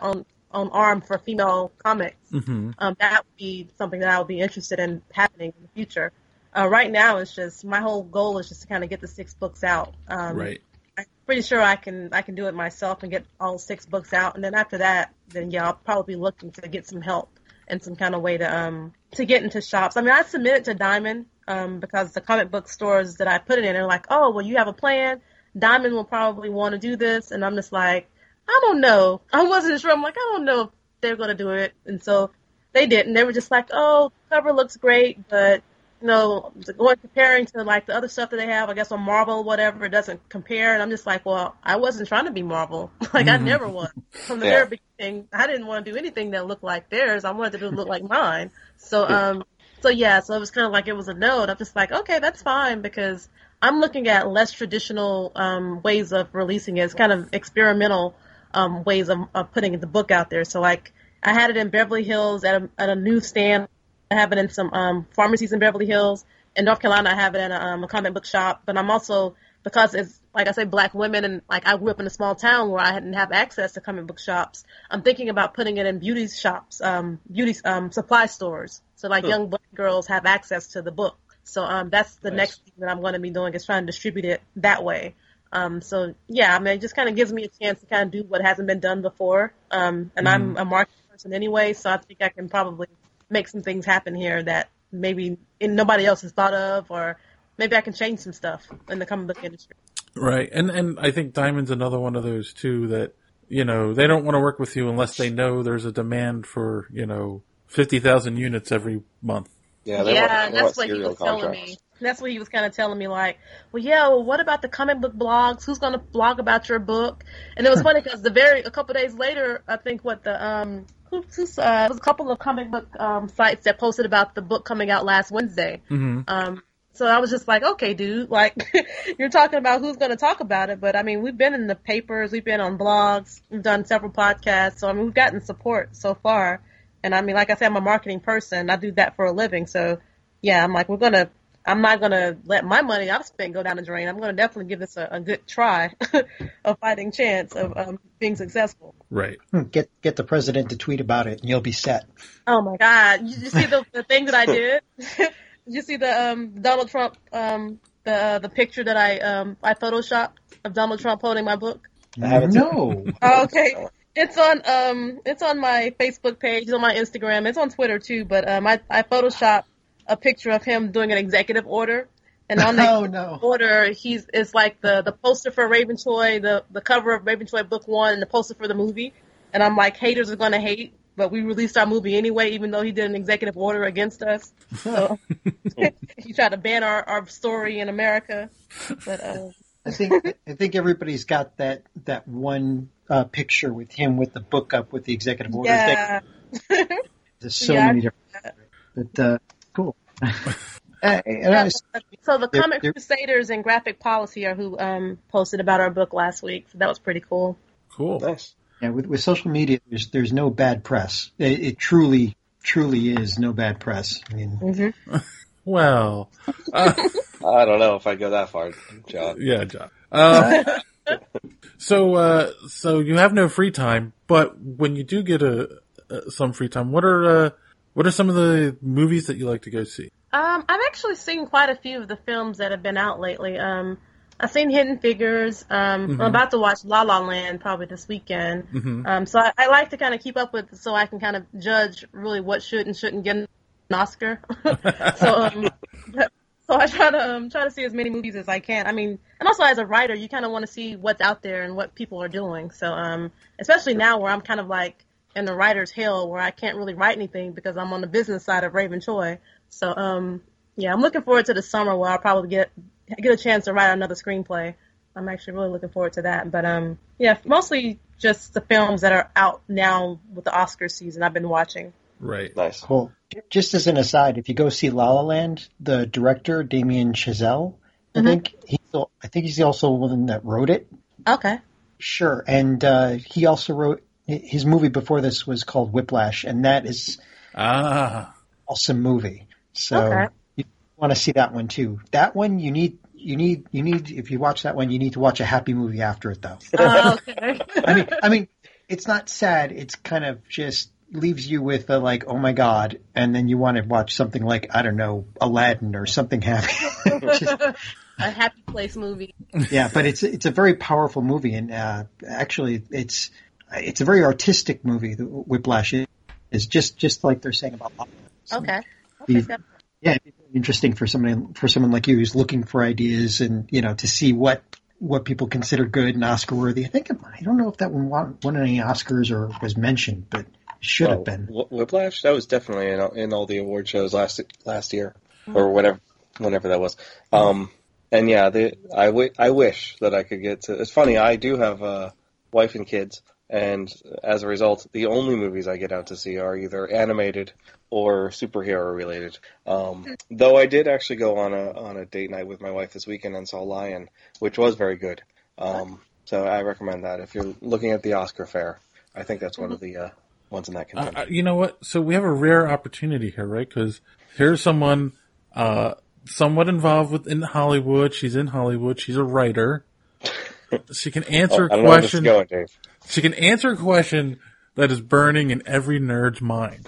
um, arm for female comics. Mm-hmm. Um, that would be something that I would be interested in happening in the future. Uh, right now, it's just my whole goal is just to kind of get the six books out. Um, Right. I'm pretty sure I can I can do it myself and get all six books out, and then after that, then yeah, I'll probably be looking to get some help and some kind of way to um to get into shops. I mean, I submitted to Diamond um because the comic book stores that I put it in are like, oh, well, you have a plan. Diamond will probably want to do this, and I'm just like, I don't know. I wasn't sure. I'm like, I don't know if they're going to do it, and so they didn't. They were just like, oh, the cover looks great, but you know, going comparing to like the other stuff that they have, I guess on Marvel or whatever, it doesn't compare. And I'm just like, well, I wasn't trying to be Marvel. Like I never was. From the Yeah. very beginning, I didn't want to do anything that looked like theirs. I wanted to look like mine. So, um, so yeah, so it was kind of like it was a no. And I'm just like, okay, that's fine because I'm looking at less traditional um, ways of releasing it. It's kind of experimental um, ways of, of putting the book out there. So like I had it in Beverly Hills at a, at a newsstand. I have it in some um, pharmacies in Beverly Hills. In North Carolina, I have it in a, um, a comic book shop. But I'm also, because it's, like I say, black women, and like I grew up in a small town where I didn't have access to comic book shops, I'm thinking about putting it in beauty shops, um, beauty um, supply stores. So like young black girls have access to the book. So um, that's the Nice. next thing that I'm going to be doing is trying to distribute it that way. Um, so yeah, I mean, it just kind of gives me a chance to kind of do what hasn't been done before. Um, and I'm a marketing person anyway, so I think I can probably make some things happen here that maybe nobody else has thought of, or maybe I can change some stuff in the comic book industry. Right. And and I think Diamond's another one of those too that, you know, they don't want to work with you unless they know there's a demand for, you know, fifty thousand units every month. Yeah, they yeah, want, and they want that's what he serial was telling contracts. me. That's what he was kind of telling me, like, well, yeah, well, what about the comic book blogs? Who's going to blog about your book? And it was funny because the very a couple days later, I think what the um who who's uh, there was a couple of comic book um sites that posted about the book coming out last Wednesday. Mm-hmm. Um, so I was just like, okay, dude, like you're talking about who's going to talk about it, but I mean, we've been in the papers, we've been on blogs, we've done several podcasts, so I mean, we've gotten support so far. And I mean, like I said, I'm a marketing person. I do that for a living. So, yeah, I'm like, we're going to, I'm not going to let my money I've spent go down the drain. I'm going to definitely give this a, a good try, a fighting chance of um, being successful. Right. Get get the president to tweet about it, and you'll be set. Oh, my God. You, you see the, the thing that I did? Did you see the um, Donald Trump, um, the uh, the picture that I um, I photoshopped of Donald Trump holding my book? I haven't seen No. Oh, okay. It's on um it's on my Facebook page, it's on my Instagram, it's on Twitter too, but um I, I photoshopped a picture of him doing an executive order, and on the Oh, no. order he's it's like the, the poster for Raventroy, the, the cover of Raventroy book one and the poster for the movie. And I'm like, haters are gonna hate, but we released our movie anyway, even though he did an executive order against us. So he tried to ban our, our story in America. But uh I think I think everybody's got that that one uh, picture with him with the book up with the executive orders. yeah. There's so Yeah, many different. But uh, cool. Uh, and I was- So the They're- Comic they're- Crusaders and Graphic Policy are who um, posted about our book last week. So that was pretty cool. Cool. Nice. yeah, with, with social media, there's there's no bad press. It, it truly truly is no bad press. I mean, Mm-hmm. Well, uh, I don't know if I go that far, John. yeah, John. Uh, so, uh, so you have no free time, but when you do get a, uh, some free time, what are, uh, what are some of the movies that you like to go see? Um, I've actually seen quite a few of the films that have been out lately. Um, I've seen Hidden Figures. Um, Mhm. I'm about to watch La La Land probably this weekend. Mm-hmm. Um, so I, I like to kind of keep up with, so I can kind of judge really what should and shouldn't get an Oscar. so, um, so I try to um, try to see as many movies as I can. I mean, and also as a writer, you kind of want to see what's out there and what people are doing. So, um, especially now where I'm kind of like in the writer's hell, where I can't really write anything because I'm on the business side of Raven Choi. So, um, yeah, I'm looking forward to the summer where I'll probably get get a chance to write another screenplay. I'm actually really looking forward to that. But um, yeah, mostly just the films that are out now with the Oscar season I've been watching. Right. Nice. cool. Just as an aside, if you go see La La Land, the director Damien Chazelle, I Mhm. think he's al- I think he's also the one that wrote it. Okay. Sure, and uh, he also wrote his movie before this was called Whiplash, and that is Ah, awesome movie. So Okay. you want to see that one too. That one you need you need you need if you watch that one you need to watch a happy movie after it though. Oh, okay. I mean I mean it's not sad. It's kind of just leaves you with a like, oh my god, and then you want to watch something like, I don't know, Aladdin or something happy. Just, a happy place movie. Yeah, but it's it's a very powerful movie, and uh, actually, it's it's a very artistic movie. The Whiplash is just just like they're saying about. Okay. The, okay. yeah, it's interesting for somebody for someone like you who's looking for ideas and you know to see what what people consider good and Oscar worthy. I think I don't know if that one won, won any Oscars or was mentioned, but. Should have oh, been. Whiplash? That was definitely in, in all the award shows last last year, or whatever, whenever that was. Um, and yeah, the, I, w- I wish that I could get to. It's funny, I do have a wife and kids, and as a result, the only movies I get out to see are either animated or superhero related. Um, though I did actually go on a on a date night with my wife this weekend and saw Lion, which was very good. Um, so I recommend that if you're looking at the Oscar fair. I think that's one of the. Uh, One's in that contention. Uh, you know what? So we have a rare opportunity here, right? Because here's someone uh, somewhat involved with in Hollywood. She's in Hollywood. She's a writer. She can answer oh, a question. Going, Dave. She can answer a question that is burning in every nerd's mind.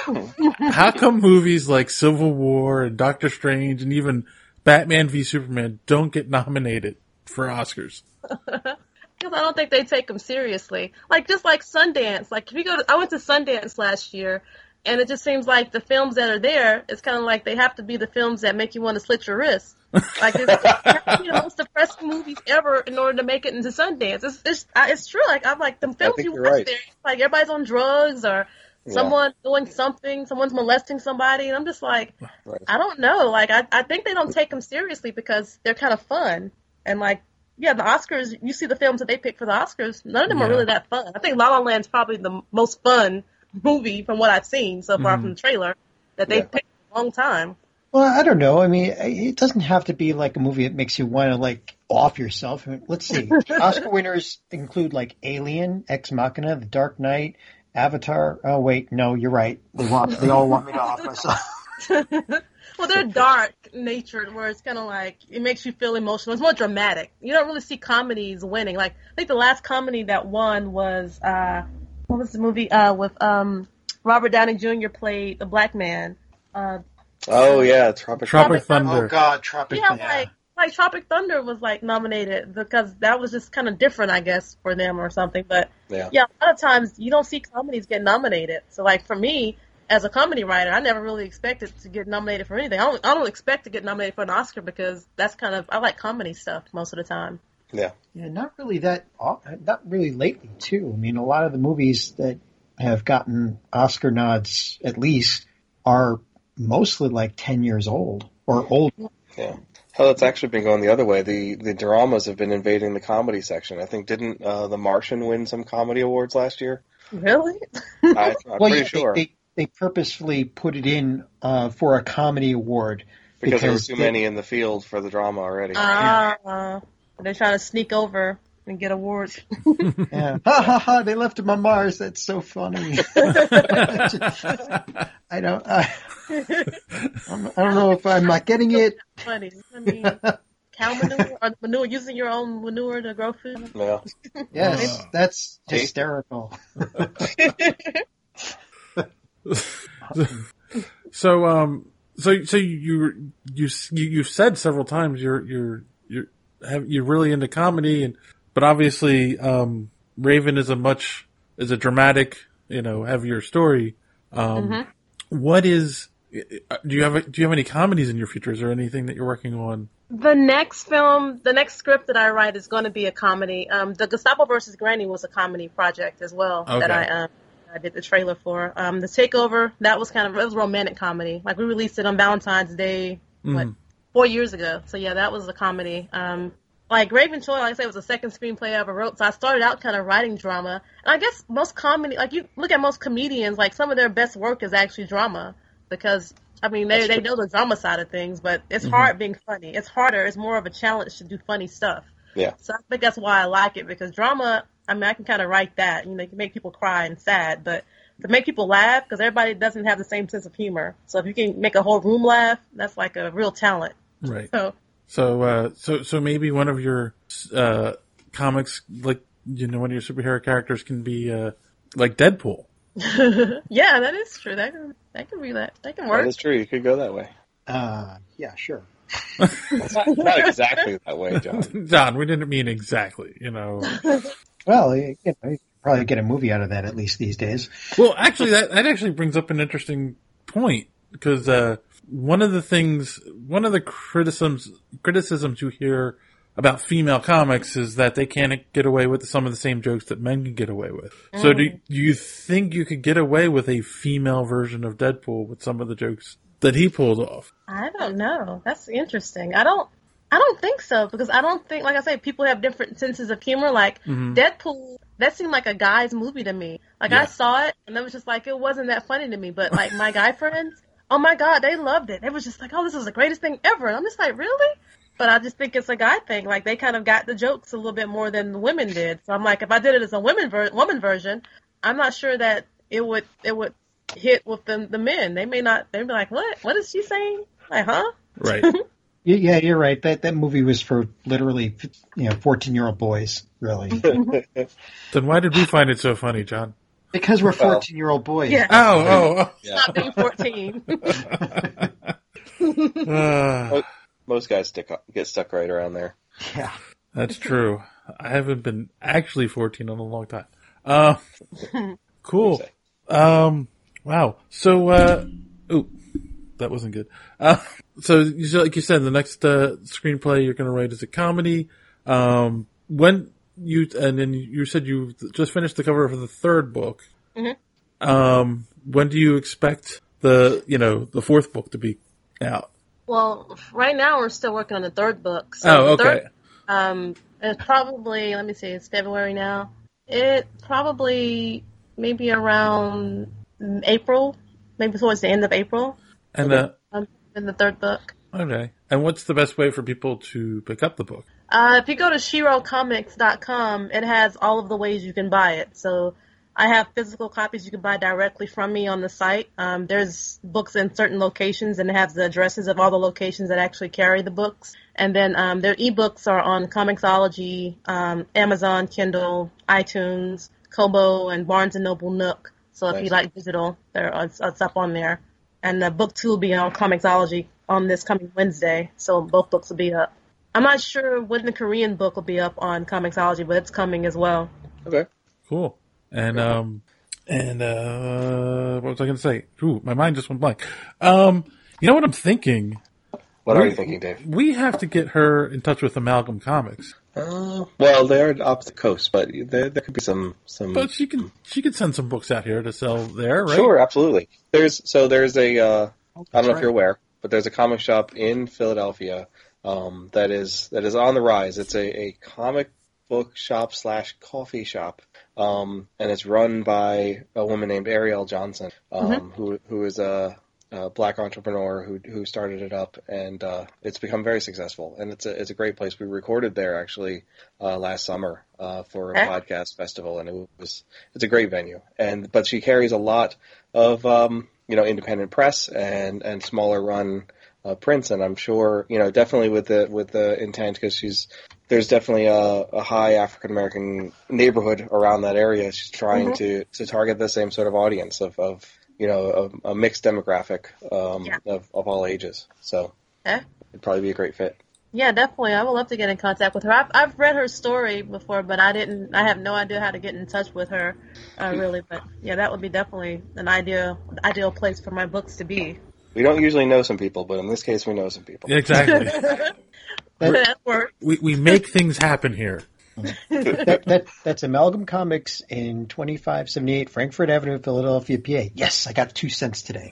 How come movies like Civil War and Doctor Strange and even Batman v Superman don't get nominated for Oscars? Because I don't think they take them seriously. Like, just like Sundance. Like, if you go to, I went to Sundance last year, and it just seems like the films that are there, it's kind of like they have to be the films that make you want to slit your wrist. Like, it's, it has to be the most depressing movies ever in order to make it into Sundance. It's it's, it's true. Like, I'm like, the films you watch right. there, like, everybody's on drugs or someone yeah. doing something, someone's molesting somebody, and I'm just like, right. I don't know. Like, I, I think they don't take them seriously because they're kind of fun. And, like, yeah, the Oscars, you see the films that they pick for the Oscars, none of them yeah. are really that fun. I think La La Land's probably the most fun movie from what I've seen so far mm. from the trailer that they've yeah. picked a long time. Well, I don't know. I mean, it doesn't have to be like a movie that makes you want to, like, off yourself. I mean, let's see. Oscar winners include, like, Alien, Ex Machina, The Dark Knight, Avatar. Oh, wait, no, you're right. They want, they all want me to off myself. Well, they're dark natured, where it's kind of like it makes you feel emotional. It's more dramatic. You don't really see comedies winning. Like I think the last comedy that won was uh, what was the movie uh, with um, Robert Downey Junior played the black man. Uh, oh yeah, Tropic, Tropic Thunder. Thunder. Oh God, Tropic yeah, Thunder. like like Tropic Thunder was like nominated because that was just kind of different, I guess, for them or something. But yeah. yeah, a lot of times you don't see comedies get nominated. So like for me, as a comedy writer, I never really expected to get nominated for anything. I don't, I don't expect to get nominated for an Oscar because that's kind of, I like comedy stuff most of the time. Yeah. Yeah, not really that, not really lately, too. I mean, a lot of the movies that have gotten Oscar nods, at least, are mostly like ten years old or old. Yeah. Hell, it's actually been going the other way. The the dramas have been invading the comedy section. I think, didn't uh, The Martian win some comedy awards last year? Really? I, I'm well, pretty yeah, sure. They, they, they purposefully put it in uh, for a comedy award. Because, because there were too they, many in the field for the drama already. Ah, uh, they're trying to sneak over and get awards. Yeah. Ha ha ha, they left him on Mars. That's so funny. I don't I, I don't know if I'm not getting it. Funny. I mean, cow manure or manure, using your own manure to grow food. Yeah. Yes, that's hysterical. so um so so you you you you've said several times you're you're you're have, you're really into comedy, and but obviously um Raven is a much is a dramatic, you know, heavier story. Um mm-hmm. What is do you have do you have any comedies in your future? Is there anything that you're working on? The next film, the next script that I write is going to be a comedy. Um, the Gestapo versus Granny was a comedy project as well okay. that I um, I did the trailer for. Um, the Takeover, that was kind of, it was a romantic comedy. Like we released it on Valentine's Day, mm. what, four years ago. So yeah, that was a comedy. Um, like Raven Choi, like I said, was the second screenplay I ever wrote. So I started out kind of writing drama. And I guess most comedy, like you look at most comedians, like some of their best work is actually drama because I mean, they they know the drama side of things, but it's mm-hmm. hard being funny. It's harder. It's more of a challenge to do funny stuff. Yeah. So I think that's why I like it, because drama, I mean, I can kind of write that. You know, you can make people cry and sad, but to make people laugh, because everybody doesn't have the same sense of humor. So if you can make a whole room laugh, that's like a real talent. Right. So, so, uh, so, so maybe one of your uh, comics, like you know, one of your superhero characters can be uh, like Deadpool. Yeah, that is true. That can that can be that. That can work. That is true. You could go that way. Uh, yeah, sure. Not, not exactly that way, John. John, we didn't mean exactly, you know. Well, you know, you probably get a movie out of that at least these days. Well, actually, that, that actually brings up an interesting point because uh, one of the things, one of the criticisms criticisms you hear about female comics is that they can't get away with some of the same jokes that men can get away with. Mm. So, do, do you think you could get away with a female version of Deadpool with some of the jokes that he pulled off? I don't know. That's interesting. I don't. I don't think so because I don't think, like I say, people have different senses of humor. Like mm-hmm. Deadpool, that seemed like a guy's movie to me. Like yeah. I saw it and it was just like it wasn't that funny to me. But like my guy friends, oh my god, they loved it. It was just like, oh, this is the greatest thing ever. And I'm just like, really? But I just think it's a guy thing. Like they kind of got the jokes a little bit more than the women did. So I'm like, if I did it as a women ver- woman version, I'm not sure that it would it would hit with the the men. They may not. They'd be like, what? What is she saying? Like, huh? Right. Yeah, you're right. That that movie was for literally, you know, fourteen-year-old boys, really. Then why did we find it so funny, John? Because we're fourteen-year-old boys. Yeah. Oh, oh, oh. Yeah. Not being fourteen. uh, Most guys stick up, get stuck right around there. Yeah. That's true. I haven't been actually fourteen in a long time. Uh, cool. Um, wow. So, uh, ooh. That wasn't good. Uh, so, you, like you said, the next uh, screenplay you're going to write is a comedy. Um, when you and then you said you just finished the cover for the third book. Mm-hmm. Um, when do you expect the you know the fourth book to be out? Well, right now we're still working on the third book. So oh, okay. Third, um, it's probably let me see, it's February now. It probably maybe around April, maybe towards the end of April. And uh, um, in the third book. Okay. And what's the best way for people to pick up the book? Uh, if you go to shiro comics dot com, it has all of the ways you can buy it. So I have physical copies you can buy directly from me on the site. Um, there's books in certain locations, and it has the addresses of all the locations that actually carry the books. And then um, their ebooks are on Comixology, um, Amazon, Kindle, iTunes, Kobo, and Barnes and Noble Nook. So if nice. You like digital, there it's, it's up on there. And the book two will be on Comixology on this coming Wednesday, so both books will be up. I'm not sure when the Korean book will be up on Comixology, but it's coming as well. Okay. Cool. And, um, and, uh, what was I going to say? Ooh, my mind just went blank. Um, you know what I'm thinking? What we, are you thinking, Dave? We have to get her in touch with Amalgam Comics. Uh, well, they're opposite coast, but there, there could be some, some. But she can she could send some books out here to sell there, right? Sure, absolutely. There's so there's a uh, oh, I don't know right. if you're aware, but there's a comic shop in Philadelphia um, that is that is on the rise. It's a, a comic book shop slash coffee shop, um, and it's run by a woman named Ariel Johnson, um, mm-hmm. who who is a. Uh, black entrepreneur who who started it up, and uh, it's become very successful. And it's a it's a great place. We recorded there actually uh, last summer uh, for a huh? podcast festival, and it was it's a great venue. And but she carries a lot of um, you know independent press and and smaller run uh, prints, and I'm sure you know definitely with the with the intent because she's there's definitely a, a high African American neighborhood around that area. She's trying mm-hmm. to to target the same sort of audience of. of you know, a, a mixed demographic um, yeah. of, of all ages. So okay. It'd probably be a great fit. Yeah, definitely. I would love to get in contact with her. I've, I've read her story before, but I didn't. I have no idea how to get in touch with her, uh, really. But yeah, that would be definitely an ideal ideal place for my books to be. We don't usually know some people, but in this case, we know some people. Exactly. That works. We we make things happen here. that, that, that's Amalgam Comics in twenty-five seventy-eight Frankfurt Avenue, Philadelphia, P A. Yes, I got two cents today.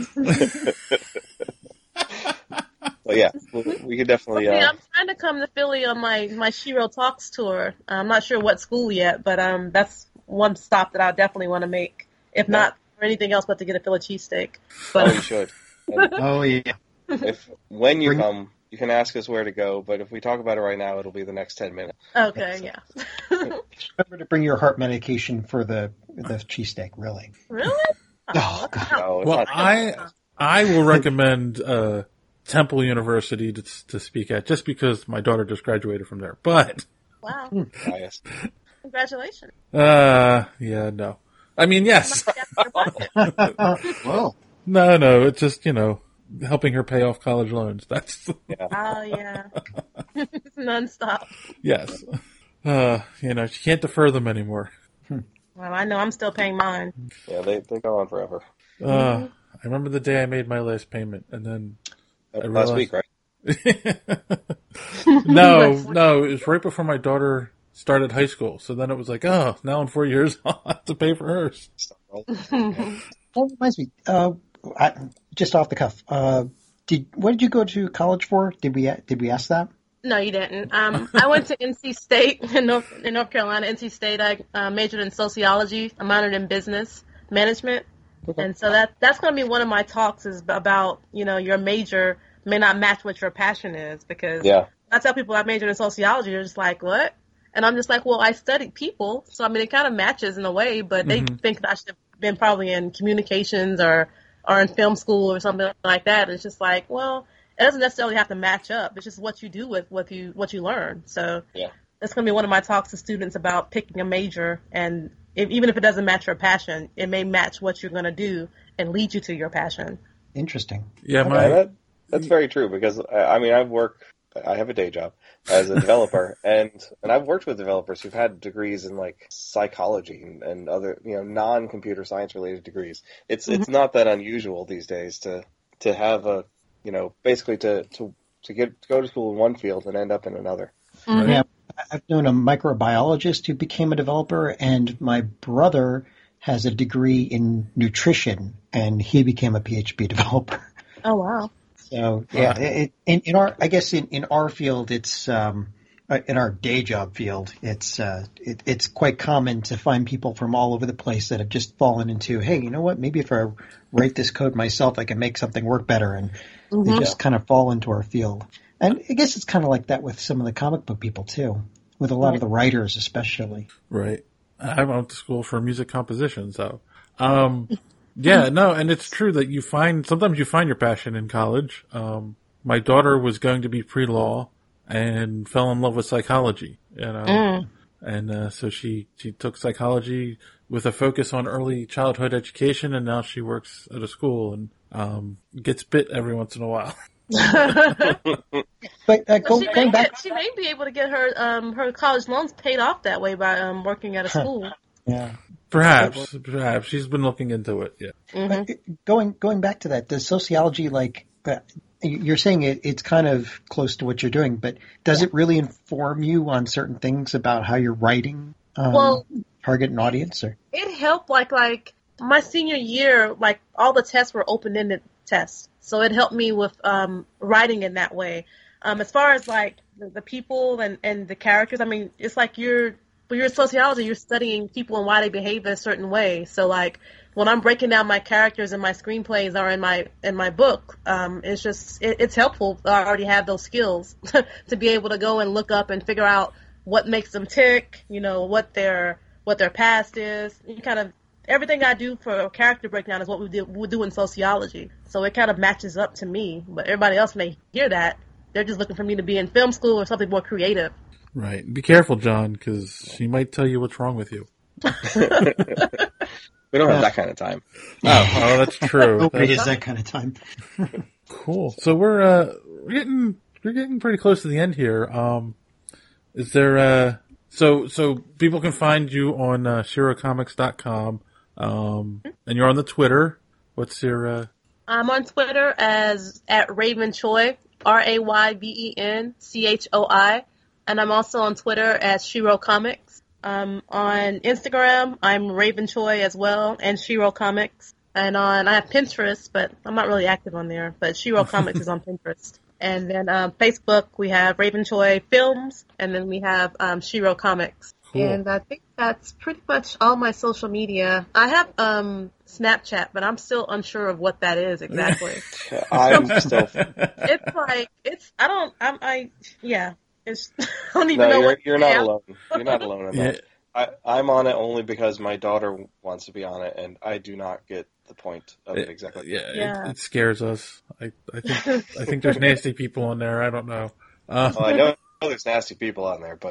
Well, yeah, we could definitely. Okay, uh, I'm trying to come to Philly on my my Shiro Talks tour. I'm not sure what school yet, but um, that's one stop that I definitely want to make. If yeah. not for anything else, but to get a Philly cheesesteak. But oh, you should. And oh yeah. If when you come. You can ask us where to go, but if we talk about it right now, it'll be the next ten minutes. Okay, so. yeah. Remember to bring your heart medication for the the cheesesteak, really. Really? Oh, God. No, well, not I I will recommend uh, Temple University to to speak at, just because my daughter just graduated from there. But wow. biased. Congratulations. Uh, yeah, no. I mean, yes. Well, No, no, it's just, you know, helping her pay off college loans. That's, Yeah. Oh, yeah. It's nonstop. yes. Uh, you know, she can't defer them anymore. Well, I know I'm still paying mine. Yeah, they, they go on forever. Uh, I remember the day I made my last payment, and then I Last realized- week, right? no, no, it was right before my daughter started high school. So then it was like, oh, now in four years I'll have to pay for hers. that reminds me. Uh, I, just off the cuff, uh, did what did you go to college for? Did we did we ask that? No, you didn't. Um, I went to N C State in North, in North Carolina. N C State, I uh, majored in sociology. I minored in business management. Okay. And so that that's going to be one of my talks is about, you know, your major may not match what your passion is, because Yeah. I tell people I majored in sociology, they're just like, what? And I'm just like, well, I studied people. So, I mean, it kind of matches in a way, but they Mhm. think that I should have been probably in communications or, or in film school or something like that. It's just like, well, it doesn't necessarily have to match up. It's just what you do with what you what you learn. So Yeah. that's going to be one of my talks to students about picking a major. And if, even if it doesn't match your passion, it may match what you're going to do and lead you to your passion. Interesting. Yeah, Yeah, my, that, that's very true because I I mean I work I have a day job as a developer and and I've worked with developers who've had degrees in like psychology and, and other you know non computer science related degrees. It's it's not that unusual these days to to have a you know basically to to to get to go to school in one field and end up in another. Mm-hmm. Yeah, I've known a microbiologist who became a developer, and my brother has a degree in nutrition, and he became a P H D developer. Oh, wow. So yeah, Wow. it, in, in our I guess in, in our field, it's um, uh, in our day job field, it's uh, it, it's quite common to find people from all over the place that have just fallen into, hey, you know what? Maybe if I write this code myself, I can make something work better, and they just kind of fall into our field. And I guess it's kind of like that with some of the comic book people too, with a lot of the writers especially. right. I went to school for music composition, so, um, yeah, no, and it's true that you find, sometimes you find your passion in college. Um, my daughter was going to be pre-law and fell in love with psychology, you know, Mm. and, uh, so she, she took psychology with a focus on early childhood education, and now she works at a school and, um, gets bit every once in a while. But uh, go, she, may going back, get, she may be able to get her um, her college loans paid off that way by um, working at a school. yeah. Perhaps, perhaps. She's been looking into it, yeah. Mm-hmm. But going going back to that, does sociology like uh, you're saying it, it's kind of close to what you're doing, but does it really inform you on certain things about how you're writing, um, Well- target an audience? Or It helped, like like my senior year, like all the tests were open-ended tests, so it helped me with um, writing in that way. Um, as far as like the, the people and, and the characters, I mean, it's like you're when you're in sociology, you're studying people and why they behave a certain way. So like when I'm breaking down my characters in my screenplays or in my in my book, um, it's just it, it's helpful. I already have those skills to be able to go and look up and figure out what makes them tick. You know what their what their past is. You kind of everything I do for a character breakdown is what we do we do in sociology. So it kind of matches up to me. But everybody else may hear that. They're just looking for me to be in film school or something more creative. Right. Be careful, John, because she might tell you what's wrong with you. We don't have that kind of time. Oh, oh that's true. nobody That's has that kind of time. cool. So we're uh we're getting we're getting pretty close to the end here. Um, is there uh so so people can find you on uh, shiro comics dot com, um, and you're on the Twitter. What's your uh? I'm on Twitter as at Raven Choi, R A Y V E N C H O I, and I'm also on Twitter as Shiro Comics. Um, on Instagram, I'm Raven Choi as well, and Shiro Comics. And on I have Pinterest, but I'm not really active on there. But Shiro Comics is on Pinterest. And then um, Facebook, we have Raven Choi Films, and then we have um, Shiro Comics. Cool. And I think that's pretty much all my social media. I have um, Snapchat, but I'm still unsure of what that is exactly. I'm still. It's like it's I don't I'm I yeah it's I don't even No, know you're, what you're to say. not alone. You're not alone in Yeah. that. I, I'm on it only because my daughter wants to be on it, and I do not get the point of it exactly. Yeah, Yeah. It, it scares us. I I think I think there's nasty people on there. I don't know. Uh, Well, I know there's nasty people on there, but uh,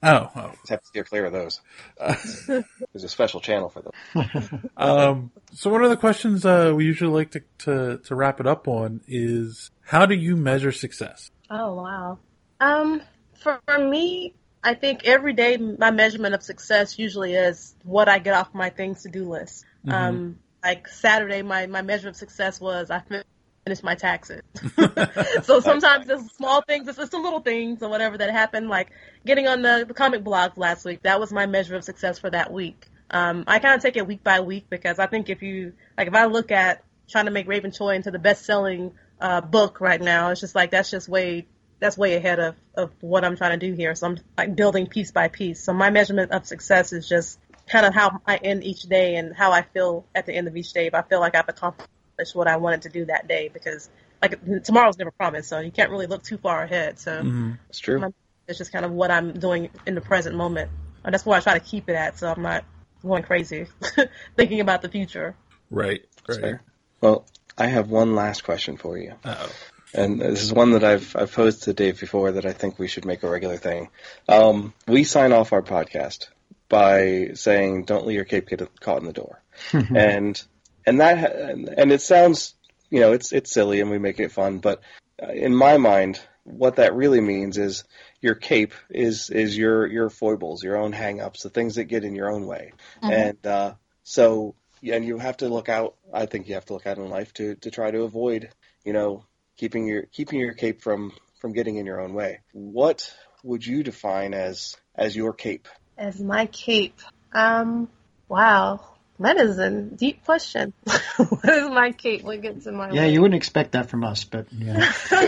Oh, oh. Just have to steer clear of those. There's a special channel for them. Um, so one of the questions uh, we usually like to, to, to wrap it up on is, how do you measure success? Oh, wow. Um, for, for me, I think every day my measurement of success usually is what I get off my things to do list. Mm-hmm. Um, like Saturday, my, my measure of success was I finished my taxes. So sometimes it's small things, it's just the little things or whatever that happen, like getting on the, the comic blog last week. That was my measure of success for that week. Um, I kind of take it week by week because I think if you, like if I look at trying to make Raven Choi into the best-selling uh, book right now, it's just like that's just way that's way ahead of, of what I'm trying to do here. So I'm like building piece by piece. So my measurement of success is just kind of how I end each day and how I feel at the end of each day. If I feel like I've accomplished what I wanted to do that day, because like tomorrow's never promised, so you can't really look too far ahead. So mm-hmm. It's true. It's just kind of what I'm doing in the present moment. And that's where I try to keep it at, so I'm not going crazy thinking about the future. Right. That's right. fair. Well, I have one last question for you. Uh-oh. And this is one that I've I've posed to Dave before that I think we should make a regular thing. Um, we sign off our podcast by saying, "Don't let your cape get caught in the door," and and that and it sounds, you know, it's it's silly and we make it fun, but in my mind, what that really means is your cape is is your your foibles, your own hang-ups, the things that get in your own way, mm-hmm. and uh, so and you have to look out. I think you have to look out in life to to try to avoid, you know. Keeping your keeping your cape from, from getting in your own way. What would you define as as your cape? As my cape, um, wow, that is a deep question. What is my cape? What gets in my yeah, way? Yeah, you wouldn't expect that from us, but yeah.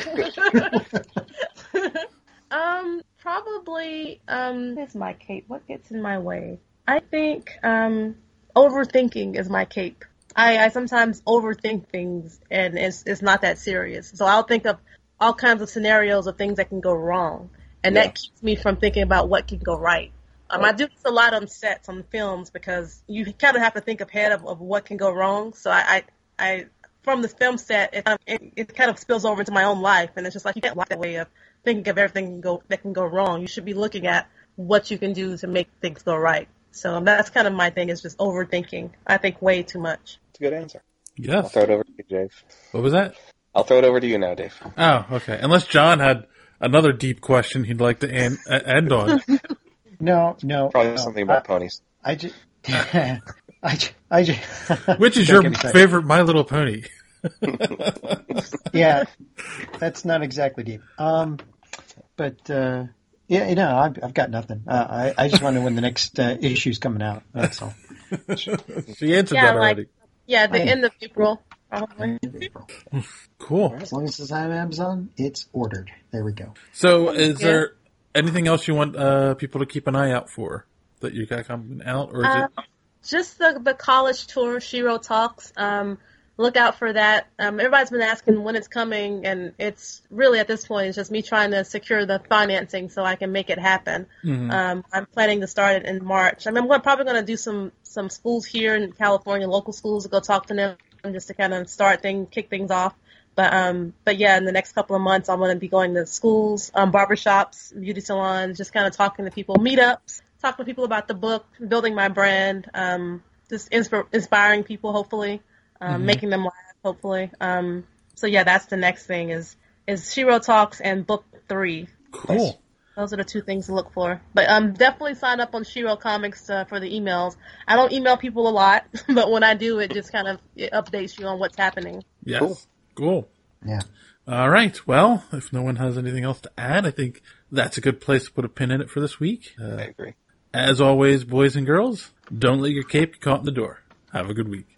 um, probably um, what is my cape? What gets in my way? I think um, overthinking is my cape. I, I sometimes overthink things, and it's it's not that serious. So I'll think of all kinds of scenarios of things that can go wrong, and yeah. that keeps me from thinking about what can go right. Um, right. I do this a lot on sets, on films, because you kind of have to think ahead of, of what can go wrong. So I, I, I from the film set, it, it, it kind of spills over into my own life, and it's just like you can't walk that way of thinking of everything can go, that can go wrong. You should be looking at what you can do to make things go right. So that's kind of my thing, is just overthinking. I think way too much. That's a good answer. Yes. I'll throw it over to you, Dave. What was that? I'll throw it over to you now, Dave. Oh, okay. Unless John had another deep question he'd like to end, end on. No, no. Probably no. something about I, ponies. I just... I just... I just Which is your favorite My Little Pony? Yeah, that's not exactly deep. Um, but... Uh, Yeah, you know, I've, I've got nothing. Uh, I, I just wonder when the next uh, issue's coming out. That's all. She answered yeah, that already. Like, yeah, the end of April. Probably. End of April. Cool. As long as it's on Amazon, it's ordered. There we go. So, is yeah. there anything else you want uh, people to keep an eye out for that you got coming out, or is uh, it just the the college tour, Shiro Talks? Um, Look out for that. Um, everybody's been asking when it's coming, and it's really at this point, it's just me trying to secure the financing so I can make it happen. Mm-hmm. Um, I'm planning to start it in March. I mean, I'm probably going to do some, some schools here in California, local schools, to go talk to them just to kind of start things, kick things off. But, um, but yeah, in the next couple of months, I'm going to be going to schools, um, barbershops, beauty salons, just kind of talking to people, meetups, talking to people about the book, building my brand, um, just insp- inspiring people, hopefully. Um, mm-hmm. Making them laugh, hopefully. Um, so yeah, that's the next thing is is Shiro Talks and Book Three. Cool. Those are the two things to look for. But um, definitely sign up on Shiro Comics uh, for the emails. I don't email people a lot, but when I do, it just kind of it updates you on what's happening. Yes. Cool. Cool. Yeah. All right. Well, if no one has anything else to add, I think that's a good place to put a pin in it for this week. Uh, I agree. As always, boys and girls, don't let your cape get caught in the door. Have a good week.